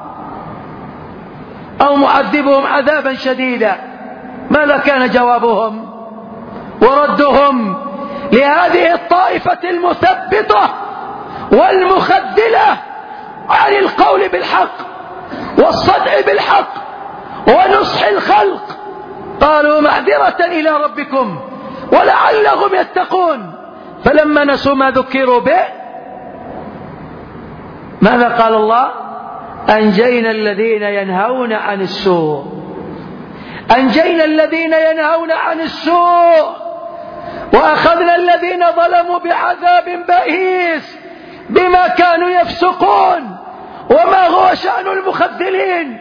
أو معذبهم عذابا شديدا. ماذا كان جوابهم وردهم لهذه الطائفة المثبطة والمخذلة عن القول بالحق والصدع بالحق ونصح الخلق؟ قالوا: معذرة إلى ربكم ولعلهم يتقون. فلما نسوا ما ذكروا به ماذا قال الله؟ أنجينا الذين ينهون عن السوء أنجينا الذين ينهون عن السوء وأخذنا الذين ظلموا بعذاب بئيس بما كانوا يفسقون. وما هو شأن المخذلين؟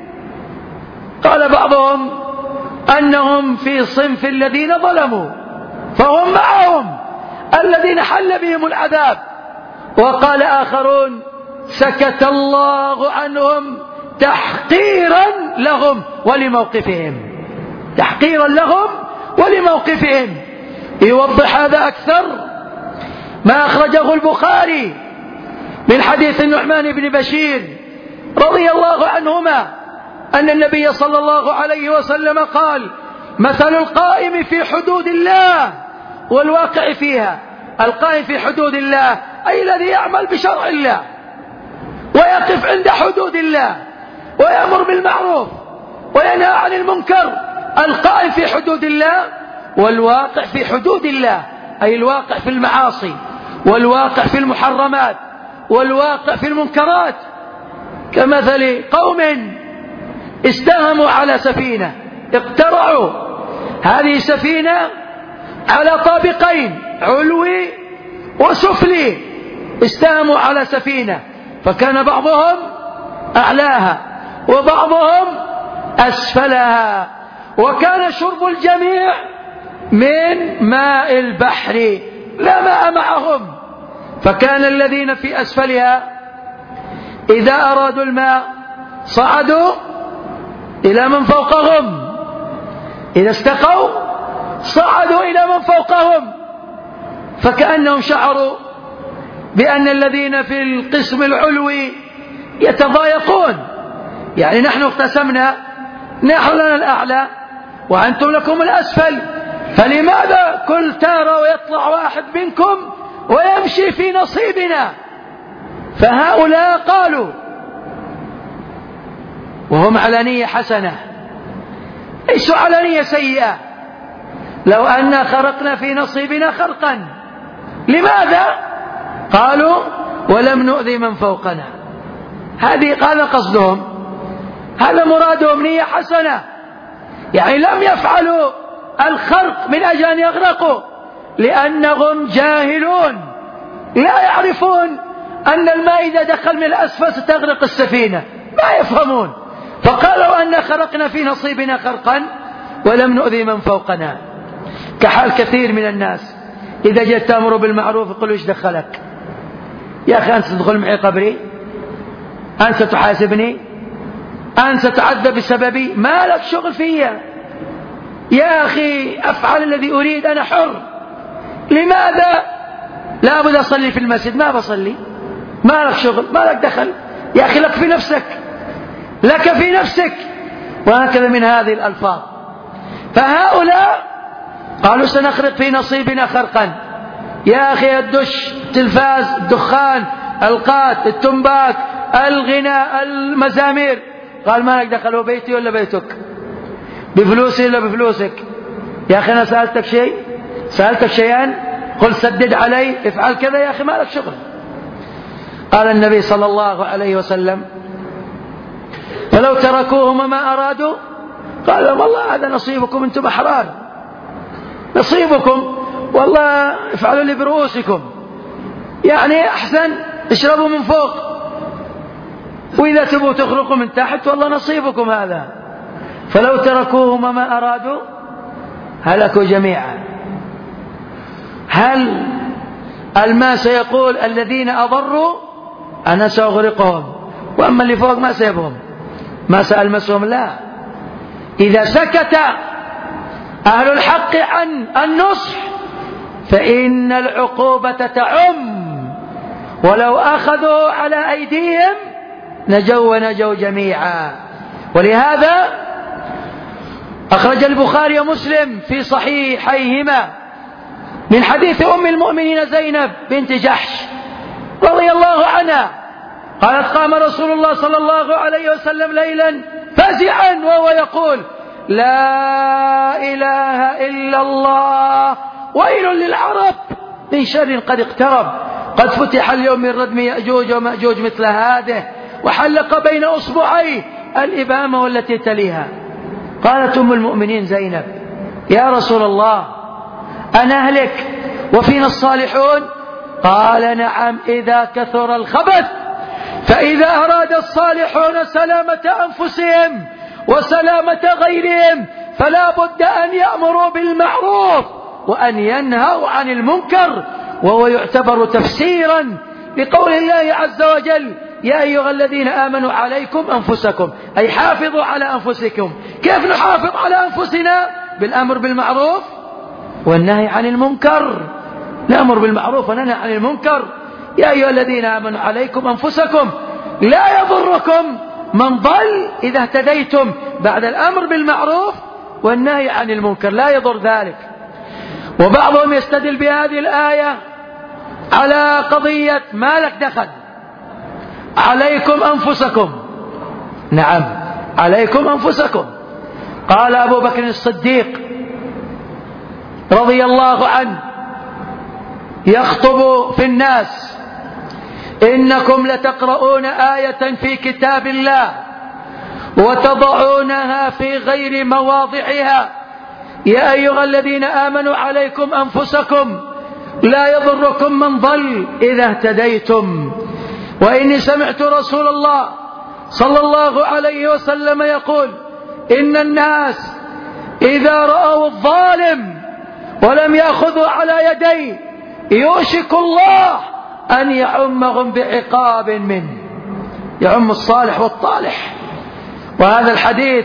قال بعضهم أنهم في صنف الذين ظلموا فهم معهم الذين حل بهم العذاب. وقال آخرون: سكت الله عنهم تحقيرا لهم ولموقفهم تحقيرا لهم ولموقفهم. يوضح هذا أكثر ما أخرجه البخاري من حديث النعمان بن بشير رضي الله عنهما أن النبي صلى الله عليه وسلم قال: مثل القائم في حدود الله والواقع فيها. القائم في حدود الله أي الذي يعمل بشرع الله ويقف عند حدود الله ويأمر بالمعروف وينهى عن المنكر، القائم في حدود الله، والواقع في حدود الله أي الواقع في المعاصي والواقع في المحرمات والواقع في المنكرات. كمثل قوم استهموا على سفينة اقترعوا هذه سفينة على طابقين علوي وسفلي. استهموا على سفينة فكان بعضهم أعلاها وبعضهم أسفلها وكان شرب الجميع من ماء البحر لا ماء معهم. فكان الذين في أسفلها إذا أرادوا الماء صعدوا إلى من فوقهم، إذا استقوا صعدوا إلى من فوقهم، فكأنهم شعروا بأن الذين في القسم العلوي يتضايقون، يعني نحن اقتسمنا، نحن لنا الأعلى وأنتم لكم الأسفل، فلماذا كل تارة ويطلع واحد منكم ويمشي في نصيبنا؟ فهؤلاء قالوا وهم على نية حسنة ليسوا على نية سيئة: لو أننا خرقنا في نصيبنا خرقا. لماذا؟ قالوا: ولم نؤذي من فوقنا. هذه هذا قصدهم، هذا مرادهم، نية حسنة، يعني لم يفعلوا الخرق من أجل أن يغرقوا، لأنهم جاهلون لا يعرفون أن الماء إذا دخل من الأسفل ستغرق السفينة، ما يفهمون، فقالوا أن خرقنا في نصيبنا خرقا ولم نؤذي من فوقنا. كحال كثير من الناس إذا جئت تأمر بالمعروف يقولوا: إيش دخلك يا أخي أنت تدخل معي قبري؟ أنت تحاسبني؟ أنت ستعذب بسببي؟ ما لك شغل فيا يا أخي، أفعل الذي أريد، أنا حر. لماذا لا أبد أصلي في المسجد؟ ما بصلي. ما لك شغل، ما لك دخل يا أخي، لك في نفسك، لك في نفسك. وهكذا من هذه الألفاظ. فهؤلاء قالوا سنخرق في نصيبنا خرقا. يا أخي الدش، التلفاز، الدخان، القات، التنباك، الغناء، المزامير، قال ما لك دخل، بيتي ولا بيتك؟ بفلوسي ولا بفلوسك؟ يا أخي أنا سألتك شيء؟ سألتك شيئا؟ قل سدد علي، افعل كذا، يا أخي ما لك شغل. قال النبي صلى الله عليه وسلم فلو تركوهم ما أرادوا، قال لهم والله هذا نصيبكم، أنتم أحرار، نصيبكم، والله افعلوا لي برؤوسكم، يعني أحسن اشربوا من فوق، وإذا تبوا تخرقوا من تحت والله نصيبكم هذا. فلو تركوهم ما أرادوا هلكوا جميعا. هل الماء سيقول الذين أضروا أنا سأغرقهم، وأما اللي فوق ما سيبهم، ما سألمسهم؟ لا. إذا سكت أهل الحق عن النصح فإن العقوبة تعم، ولو أخذوا على أيديهم نجوا ونجوا جميعا. ولهذا أخرج البخاري ومسلم في صحيحيهما من حديث أم المؤمنين زينب بنت جحش رضي الله عنها قالت قام رسول الله صلى الله عليه وسلم ليلا فزعا وهو يقول لا إله إلا الله ويل للعرب من شر قد اقترب قد فتح اليوم من ردم يأجوج ومأجوج مثل هذه وحلق بين أصبعيه الإبامة والتي تليها. قالت أم المؤمنين زينب يا رسول الله أنهلك وفينا الصالحون؟ قال نعم إذا كثر الخبث، فإذا أراد الصالحون سلامة أنفسهم وسلامة غيرهم فلا بد أن يأمروا بالمعروف وأن ينهوا عن المنكر، وهو يعتبر تفسيرا لقول الله عز وجل يا أيها الذين آمنوا عليكم أنفسكم، أي حافظوا على أنفسكم. كيف نحافظ على أنفسنا؟ بالأمر بالمعروف والنهي عن المنكر. نأمر بالمعروف وننهي عن المنكر. يا أيها الذين آمنوا عليكم أنفسكم لا يضركم من ضل إذا اهتديتم، بعد الأمر بالمعروف والنهي عن المنكر لا يضر ذلك. وبعضهم يستدل بهذه الآية على قضية ما لك دخل، عليكم أنفسكم. نعم عليكم أنفسكم. قال أبو بكر الصديق رضي الله عنه يخطب في الناس إنكم لتقرؤون آية في كتاب الله وتضعونها في غير مواضعها، يا أيها الذين آمنوا عليكم أنفسكم لا يضركم من ضل إذا اهتديتم. وإني سمعت رسول الله صلى الله عليه وسلم يقول إن الناس إذا رأوا الظالم ولم يأخذوا على يديه يوشك الله أن يعمهم بعقاب منه، يعم الصالح والطالح. وهذا الحديث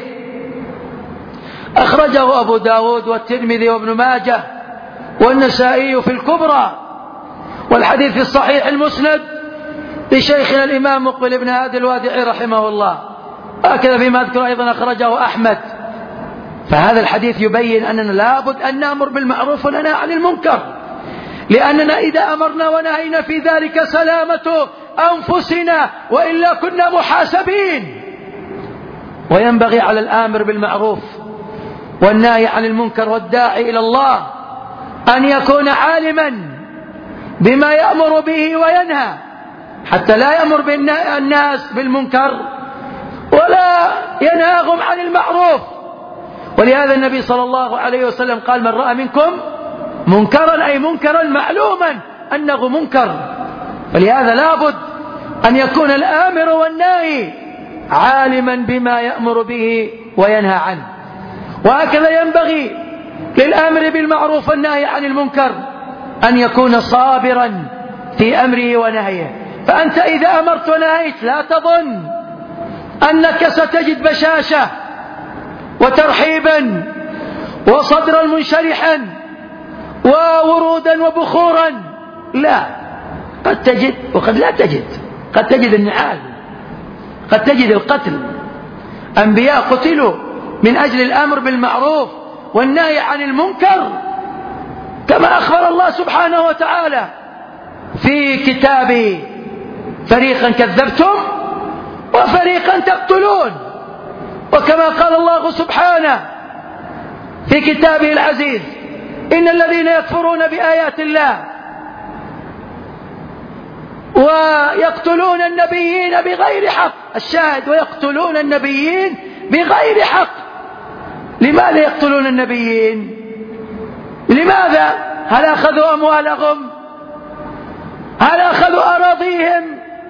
أخرجه أبو داود والترمذي وابن ماجه والنسائي في الكبرى، والحديث في الصحيح المسند لشيخنا الإمام مقبل بن هادي الوادعي رحمه الله، هكذا فيما أذكر أيضا أخرجه أحمد. فهذا الحديث يبين أننا لابد أن نأمر بالمعروف وننهى عن المنكر، لأننا إذا أمرنا ونهينا في ذلك سلامة أنفسنا، وإلا كنا محاسبين. وينبغي على الآمر بالمعروف والنهي عن المنكر والداعي إلى الله أن يكون عالما بما يأمر به وينهى، حتى لا يأمر الناس بالمنكر ولا ينهاهم عن المعروف. ولهذا النبي صلى الله عليه وسلم قال من رأى منكم منكرا أي منكرا معلوما أنه منكر. ولهذا لابد أن يكون الآمر والناهي عالما بما يأمر به وينهى عنه. وهكذا ينبغي للآمر بالمعروف والنهي عن المنكر أن يكون صابرا في أمره ونهيه، فأنت إذا أمرت ونهيت لا تظن أنك ستجد بشاشة وترحيبا وصدرا منشرحا وورودا وبخورا، لا، قد تجد وقد لا تجد. قد تجد النعال، قد تجد القتل. أنبياء قتلوا من أجل الأمر بالمعروف والنهي عن المنكر، كما أخبر الله سبحانه وتعالى في كتابه: فريقا كذبتم وفريقا تقتلون. وكما قال الله سبحانه في كتابه العزيز: إن الذين يكفرون بآيات الله ويقتلون النبيين بغير حق، الشاهد ويقتلون النبيين بغير حق. لماذا يقتلون النبيين؟ لماذا؟ هل أخذوا أموالهم؟ هل أخذوا أراضيهم؟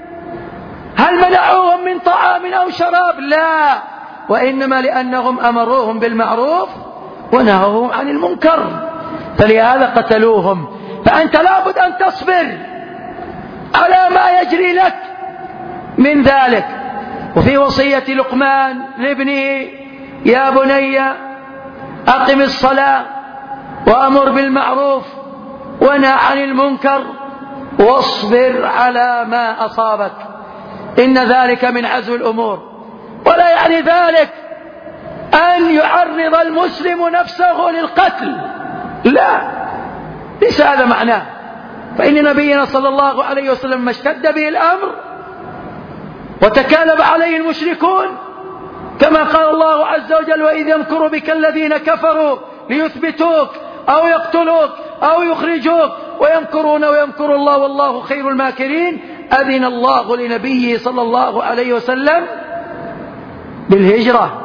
هل منعوهم من طعام أو شراب؟ لا، وإنما لأنهم أمروهم بالمعروف ونهوهم عن المنكر، فلهذا قتلوهم. فأنت لابد أن تصبر على ما يجري لك من ذلك. وفي وصية لقمان لابنه: يا بني أقم الصلاة وأمر بالمعروف ونهى عن المنكر واصبر على ما أصابك، إن ذلك من عزم الأمور. ولا يعني ذلك أن يعرض المسلم نفسه للقتل، لا، ليس هذا معناه. فإن نبينا صلى الله عليه وسلم ما اشتد به الأمر وتكالب عليه المشركون، كما قال الله عز وجل: وإذ يمكر بك الذين كفروا ليثبتوك أو يقتلوك أو يخرجوك ويمكرون ويمكر الله والله خير الماكرين. أذن الله لنبيه صلى الله عليه وسلم بالهجرة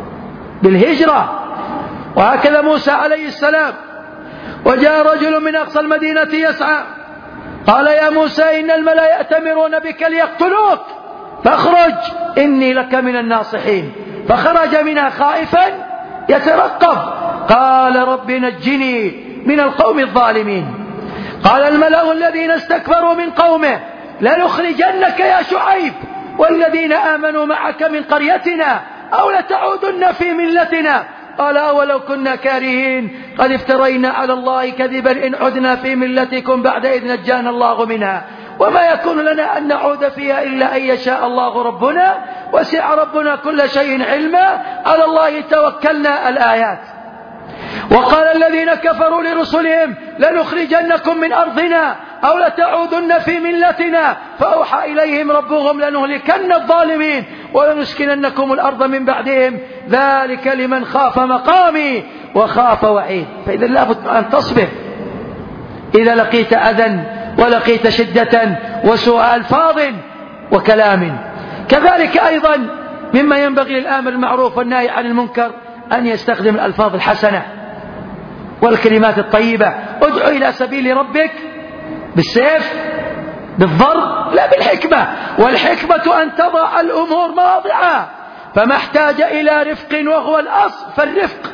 بالهجرة وهكذا موسى عليه السلام: وجاء رجل من أقصى المدينة يسعى قال يا موسى إن الملأ يأتمرون بك ليقتلوك فاخرج إني لك من الناصحين. فخرج منها خائفا يترقب، قال رب نجني من القوم الظالمين. قال الملأ الذين استكبروا من قومه لنخرجنك يا شعيب والذين آمنوا معك من قريتنا أو لتعودن في ملتنا. قال أولو كنا كارهين قد افترينا على الله كذبا إن عدنا في ملتكم بعد إذ نجانا الله منها وما يكون لنا أن نعود فيها إلا أن يشاء الله ربنا وسع ربنا كل شيء علما على الله توكلنا. الآيات. وقال الذين كفروا لرسلهم لنخرجنكم من أرضنا أو لتعودن في ملتنا فأوحى إليهم ربهم لنهلكن الظالمين ولنسكننكم الأرض من بعدهم ذلك لمن خاف مقامي وخاف وعيد. فإذا لابد أن تصبر إذا لقيت أذى ولقيت شدة وسوء ألفاظ وكلام. كذلك أيضا مما ينبغي للآمر بالمعروف والنهي عن المنكر أن يستخدم الألفاظ الحسنة والكلمات الطيبة. ادعو إلى سبيل ربك بالسيف بالضرب لا بالحكمة، والحكمة أن تضع الأمور مواضعها، فما احتاج إلى رفق وهو الأصل فالرفق.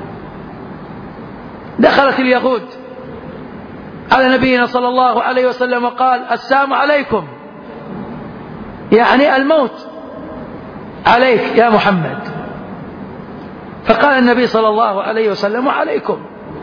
دخلت اليهود على نبينا صلى الله عليه وسلم وقال السلام عليكم، يعني الموت عليك يا محمد. فقال النبي صلى الله عليه وسلم وعليكم.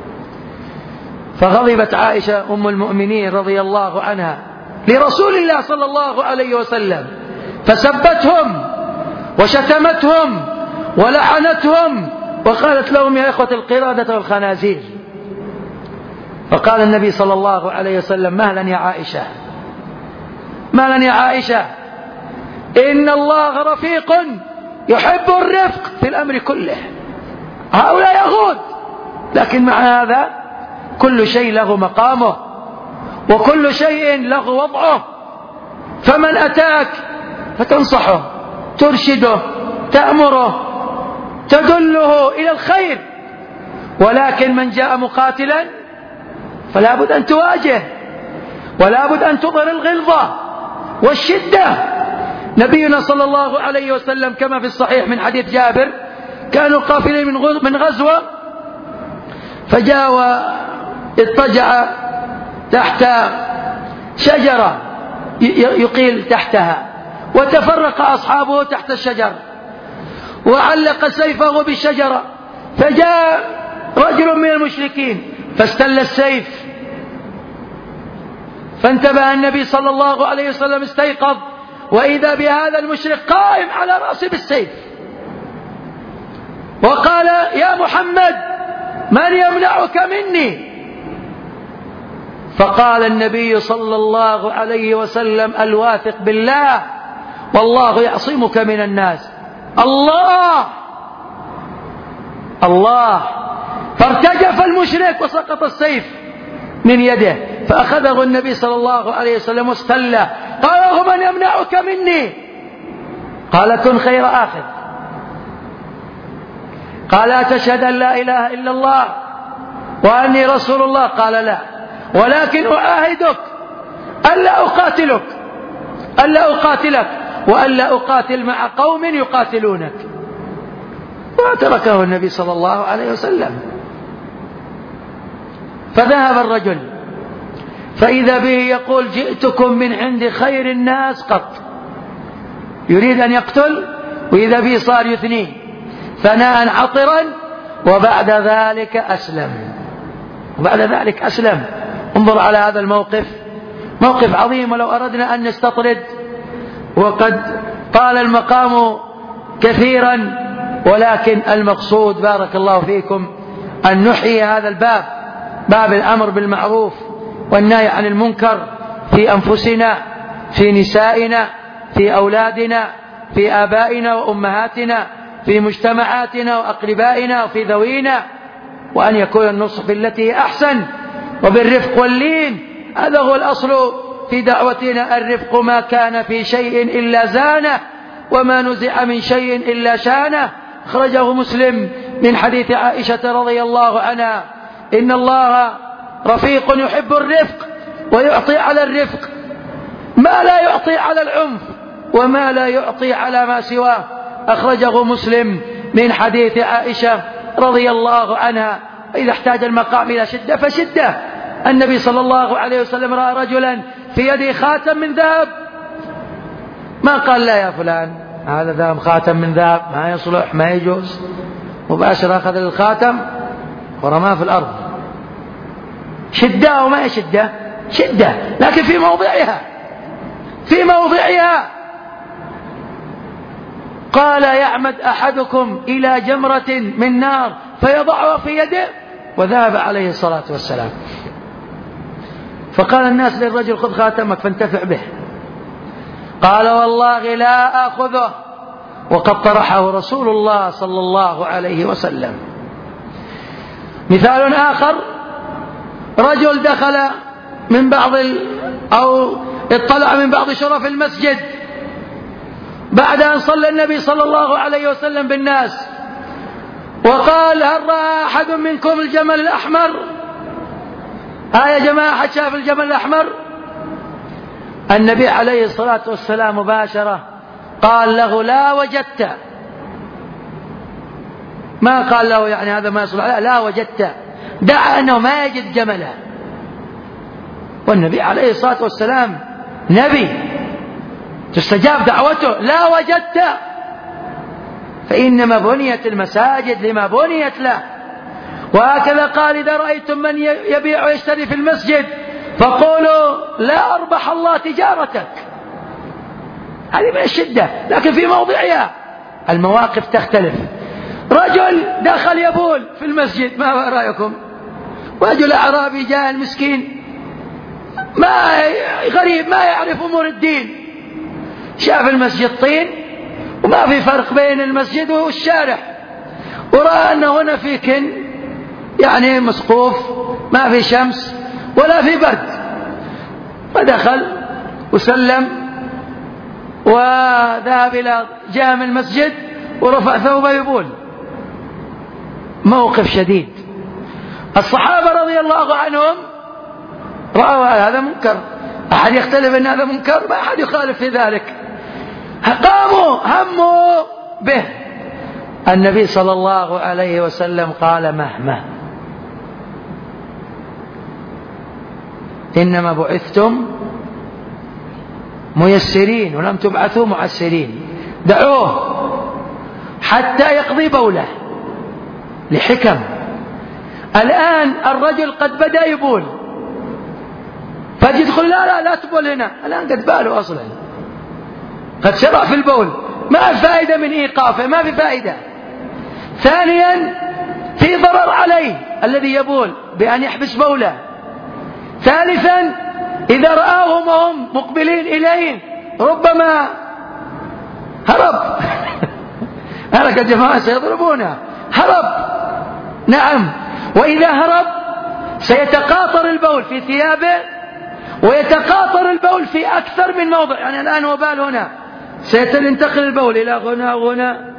فغضبت عائشة أم المؤمنين رضي الله عنها لرسول الله صلى الله عليه وسلم فسبتهم وشتمتهم ولعنتهم وقالت لهم يا إخوة القرادة والخنازير. فقال النبي صلى الله عليه وسلم مهلا يا عائشة مهلا يا عائشة إن الله رفيق يحب الرفق في الأمر كله. هؤلاء يهود، لكن مع هذا كل شيء له مقامه وكل شيء له وضعه. فمن أتاك فتنصحه ترشده تأمره تدله إلى الخير، ولكن من جاء مقاتلا فلا بد أن تواجه ولا بد أن تظهر الغلظة والشدة. نبينا صلى الله عليه وسلم كما في الصحيح من حديث جابر كانوا قافلين من غزوة فجاء واضطجع تحت شجرة يقيل تحتها، وتفرق أصحابه تحت الشجر، وعلق سيفه بالشجرة، فجاء رجل من المشركين فاستل السيف، فانتبه النبي صلى الله عليه وسلم استيقظ، وإذا بهذا المشرك قائم على رأسه بالسيف، وقال: يا محمد من يمنعك مني؟ فقال النبي صلى الله عليه وسلم: الواثق بالله والله يعصمك من الناس. الله الله فارتجف المشرك وسقط السيف من يده، فأخذه النبي صلى الله عليه وسلم واستله، قال: من يمنعك مني؟ قال: كن خير آخذ. قال: أتشهد أن لا إله إلا الله وأني رسول الله؟ قال: لا، ولكن أعاهدك ألا أقاتلك ألا أقاتلك وألا أقاتل مع قوم يقاتلونك. وتركه النبي صلى الله عليه وسلم. فذهب الرجل فإذا به يقول: جئتكم من عند خير الناس قط، يريد أن يقتل، وإذا به صار يثنيه ثناء عطرا، وبعد ذلك أسلم وبعد ذلك أسلم. انظر على هذا الموقف، موقف عظيم. ولو أردنا أن نستطرد، وقد طال المقام كثيرا، ولكن المقصود بارك الله فيكم أن نحيي هذا الباب، باب الأمر بالمعروف والنهي عن المنكر، في أنفسنا، في نسائنا، في أولادنا، في آبائنا وأمهاتنا، في مجتمعاتنا وأقربائنا وفي ذوينا، وأن يكون النصح بالتي هي أحسن وبالرفق واللين. هذا هو الأصل في دعوتنا، الرفق ما كان في شيء إلا زانه، وما نزع من شيء إلا شانه. أخرجه مسلم من حديث عائشة رضي الله عنها: إن الله رفيق يحب الرفق، ويعطي على الرفق ما لا يعطي على العنف، وما لا يعطي على ما سواه. أخرجه مسلم من حديث عائشة رضي الله عنها. إذا احتاج المقام إلى شدة فشدة. النبي صلى الله عليه وسلم رأى رجلا في يده خاتم من ذهب، ما قال: لا يا فلان هذا ذهب، خاتم من ذهب ما يصلح، ما يجوز. مباشرة أخذ الخاتم ورماه في الأرض. شدة وما شدة شدة، لكن في موضعها في موضعها. قال: يعمد أحدكم إلى جمرة من نار فيضعها في يده، وذهب عليه الصلاة والسلام. فقال الناس للرجل: خذ خاتمك فانتفع به. قال: والله لا آخذه، وقد طرحه رسول الله صلى الله عليه وسلم. مثال آخر: رجل دخل من بعض ال... أو اطلع من بعض شرف المسجد بعد أن صلى النبي صلى الله عليه وسلم بالناس، وقال: هل رأى أحد منكم الجمل الأحمر؟ ها يا جماعة، أحد شاف الجمل الأحمر؟ النبي عليه الصلاة والسلام مباشرة قال له: لا وجدت. ما قال له يعني هذا ما يصلح، لا, لا وجدت، دعا أنه ما يجد جملا. والنبي عليه الصلاة والسلام نبي تستجاب دعوته. لا وجدت، فإنما بنيت المساجد لما بنيت له. وهكذا قال: إذا رأيتم من يبيع ويشتري في المسجد فقولوا: لا أربح الله تجارتك. هذه من الشدة، لكن في موضعها. المواقف تختلف. رجل دخل يبول في المسجد، ما رأيكم؟ رجل أعرابي جاء المسكين ما غريب ما يعرف أمور الدين، شاف المسجد طين وما في فرق بين المسجد والشارع، ورأى أن هنا في كن يعني مسقوف، ما في شمس ولا في برد، فدخل وسلم وذهب إلى جامع المسجد ورفع ثوبه يبول. موقف شديد. الصحابة رضي الله عنهم رأوا هذا منكر. أحد يختلف أن هذا منكر؟ ما أحد يخالف في ذلك. قاموا هموا به. النبي صلى الله عليه وسلم قال: مهما، إنما بعثتم ميسرين ولم تبعثوا معسرين. دعوه حتى يقضي بوله لحكم. الآن الرجل قد بدأ يبول، فيدخل لا لا لا تبول هنا، الآن قد باله أصلا، قد شرع في البول، ما فائدة من إيقافه، ما في فائدة. ثانيا في ضرر عليه الذي يبول بأن يحبس بوله. ثالثا إذا رآهم وهم مقبلين إليه ربما هرب هلك الجماعة سيضربونه، هرب. نعم، وإذا هرب سيتقاطر البول في ثيابه ويتقاطر البول في أكثر من موضع. يعني الآن هو بال هنا، سينتقل البول إلى هنا وهنا.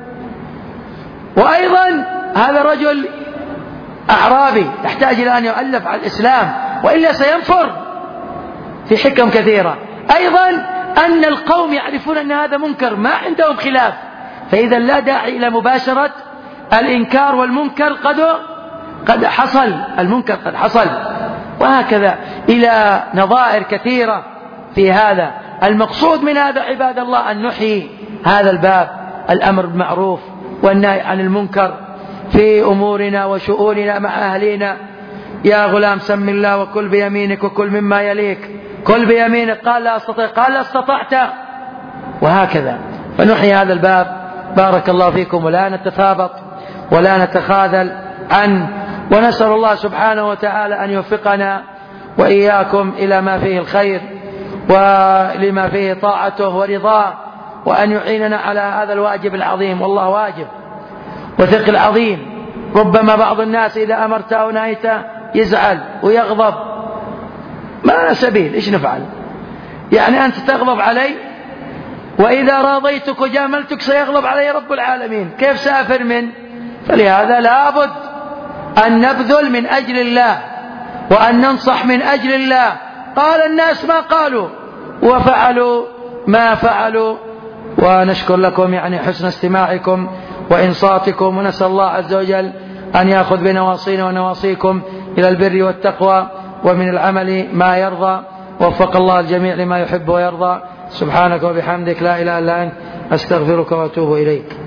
وأيضا هذا رجل أعرابي يحتاج إلى أن يؤلف على الإسلام وإلا سينفر، في حكم كثيرة. أيضا أن القوم يعرفون أن هذا منكر، ما عندهم خلاف، فإذا لا داعي إلى مباشرة الإنكار، والمنكر قد قد حصل، المنكر قد حصل. وهكذا إلى نظائر كثيرة في هذا. المقصود من هذا عباد الله أن نحيي هذا الباب، الأمر بالمعروف والنهي عن المنكر في أمورنا وشؤوننا مع أهلنا. يا غلام سم الله وكل بيمينك وكل مما يليك، كل بيمينك، قال لا أستطيع، قال لا استطعت، وهكذا. فنحيي هذا الباب. بارك الله فيكم، ولا نتثابط ولا نتخاذل عنه، ونسأل الله سبحانه وتعالى أن يوفقنا وإياكم إلى ما فيه الخير ولما فيه طاعته ورضاه، وأن يعيننا على هذا الواجب العظيم. والله واجب وثقل عظيم. ربما بعض الناس إذا أمرته أو نهيته يزعل ويغضب، ما سبيل، إيش نفعل؟ يعني أنت تغضب علي، وإذا راضيتك وجاملتك سيغضب علي رب العالمين، كيف سافر من؟ فلهذا لابد أن نبذل من أجل الله وأن ننصح من أجل الله. قال الناس ما قالوا وفعلوا ما فعلوا. ونشكر لكم يعني حسن استماعكم وإنصاتكم، ونسأل الله عز وجل أن يأخذ بنواصينا ونواصيكم إلى البر والتقوى ومن العمل ما يرضى. وفق الله الجميع لما يحب ويرضى. سبحانك وبحمدك، لا إله إلا أنت، أستغفرك وأتوب إليك.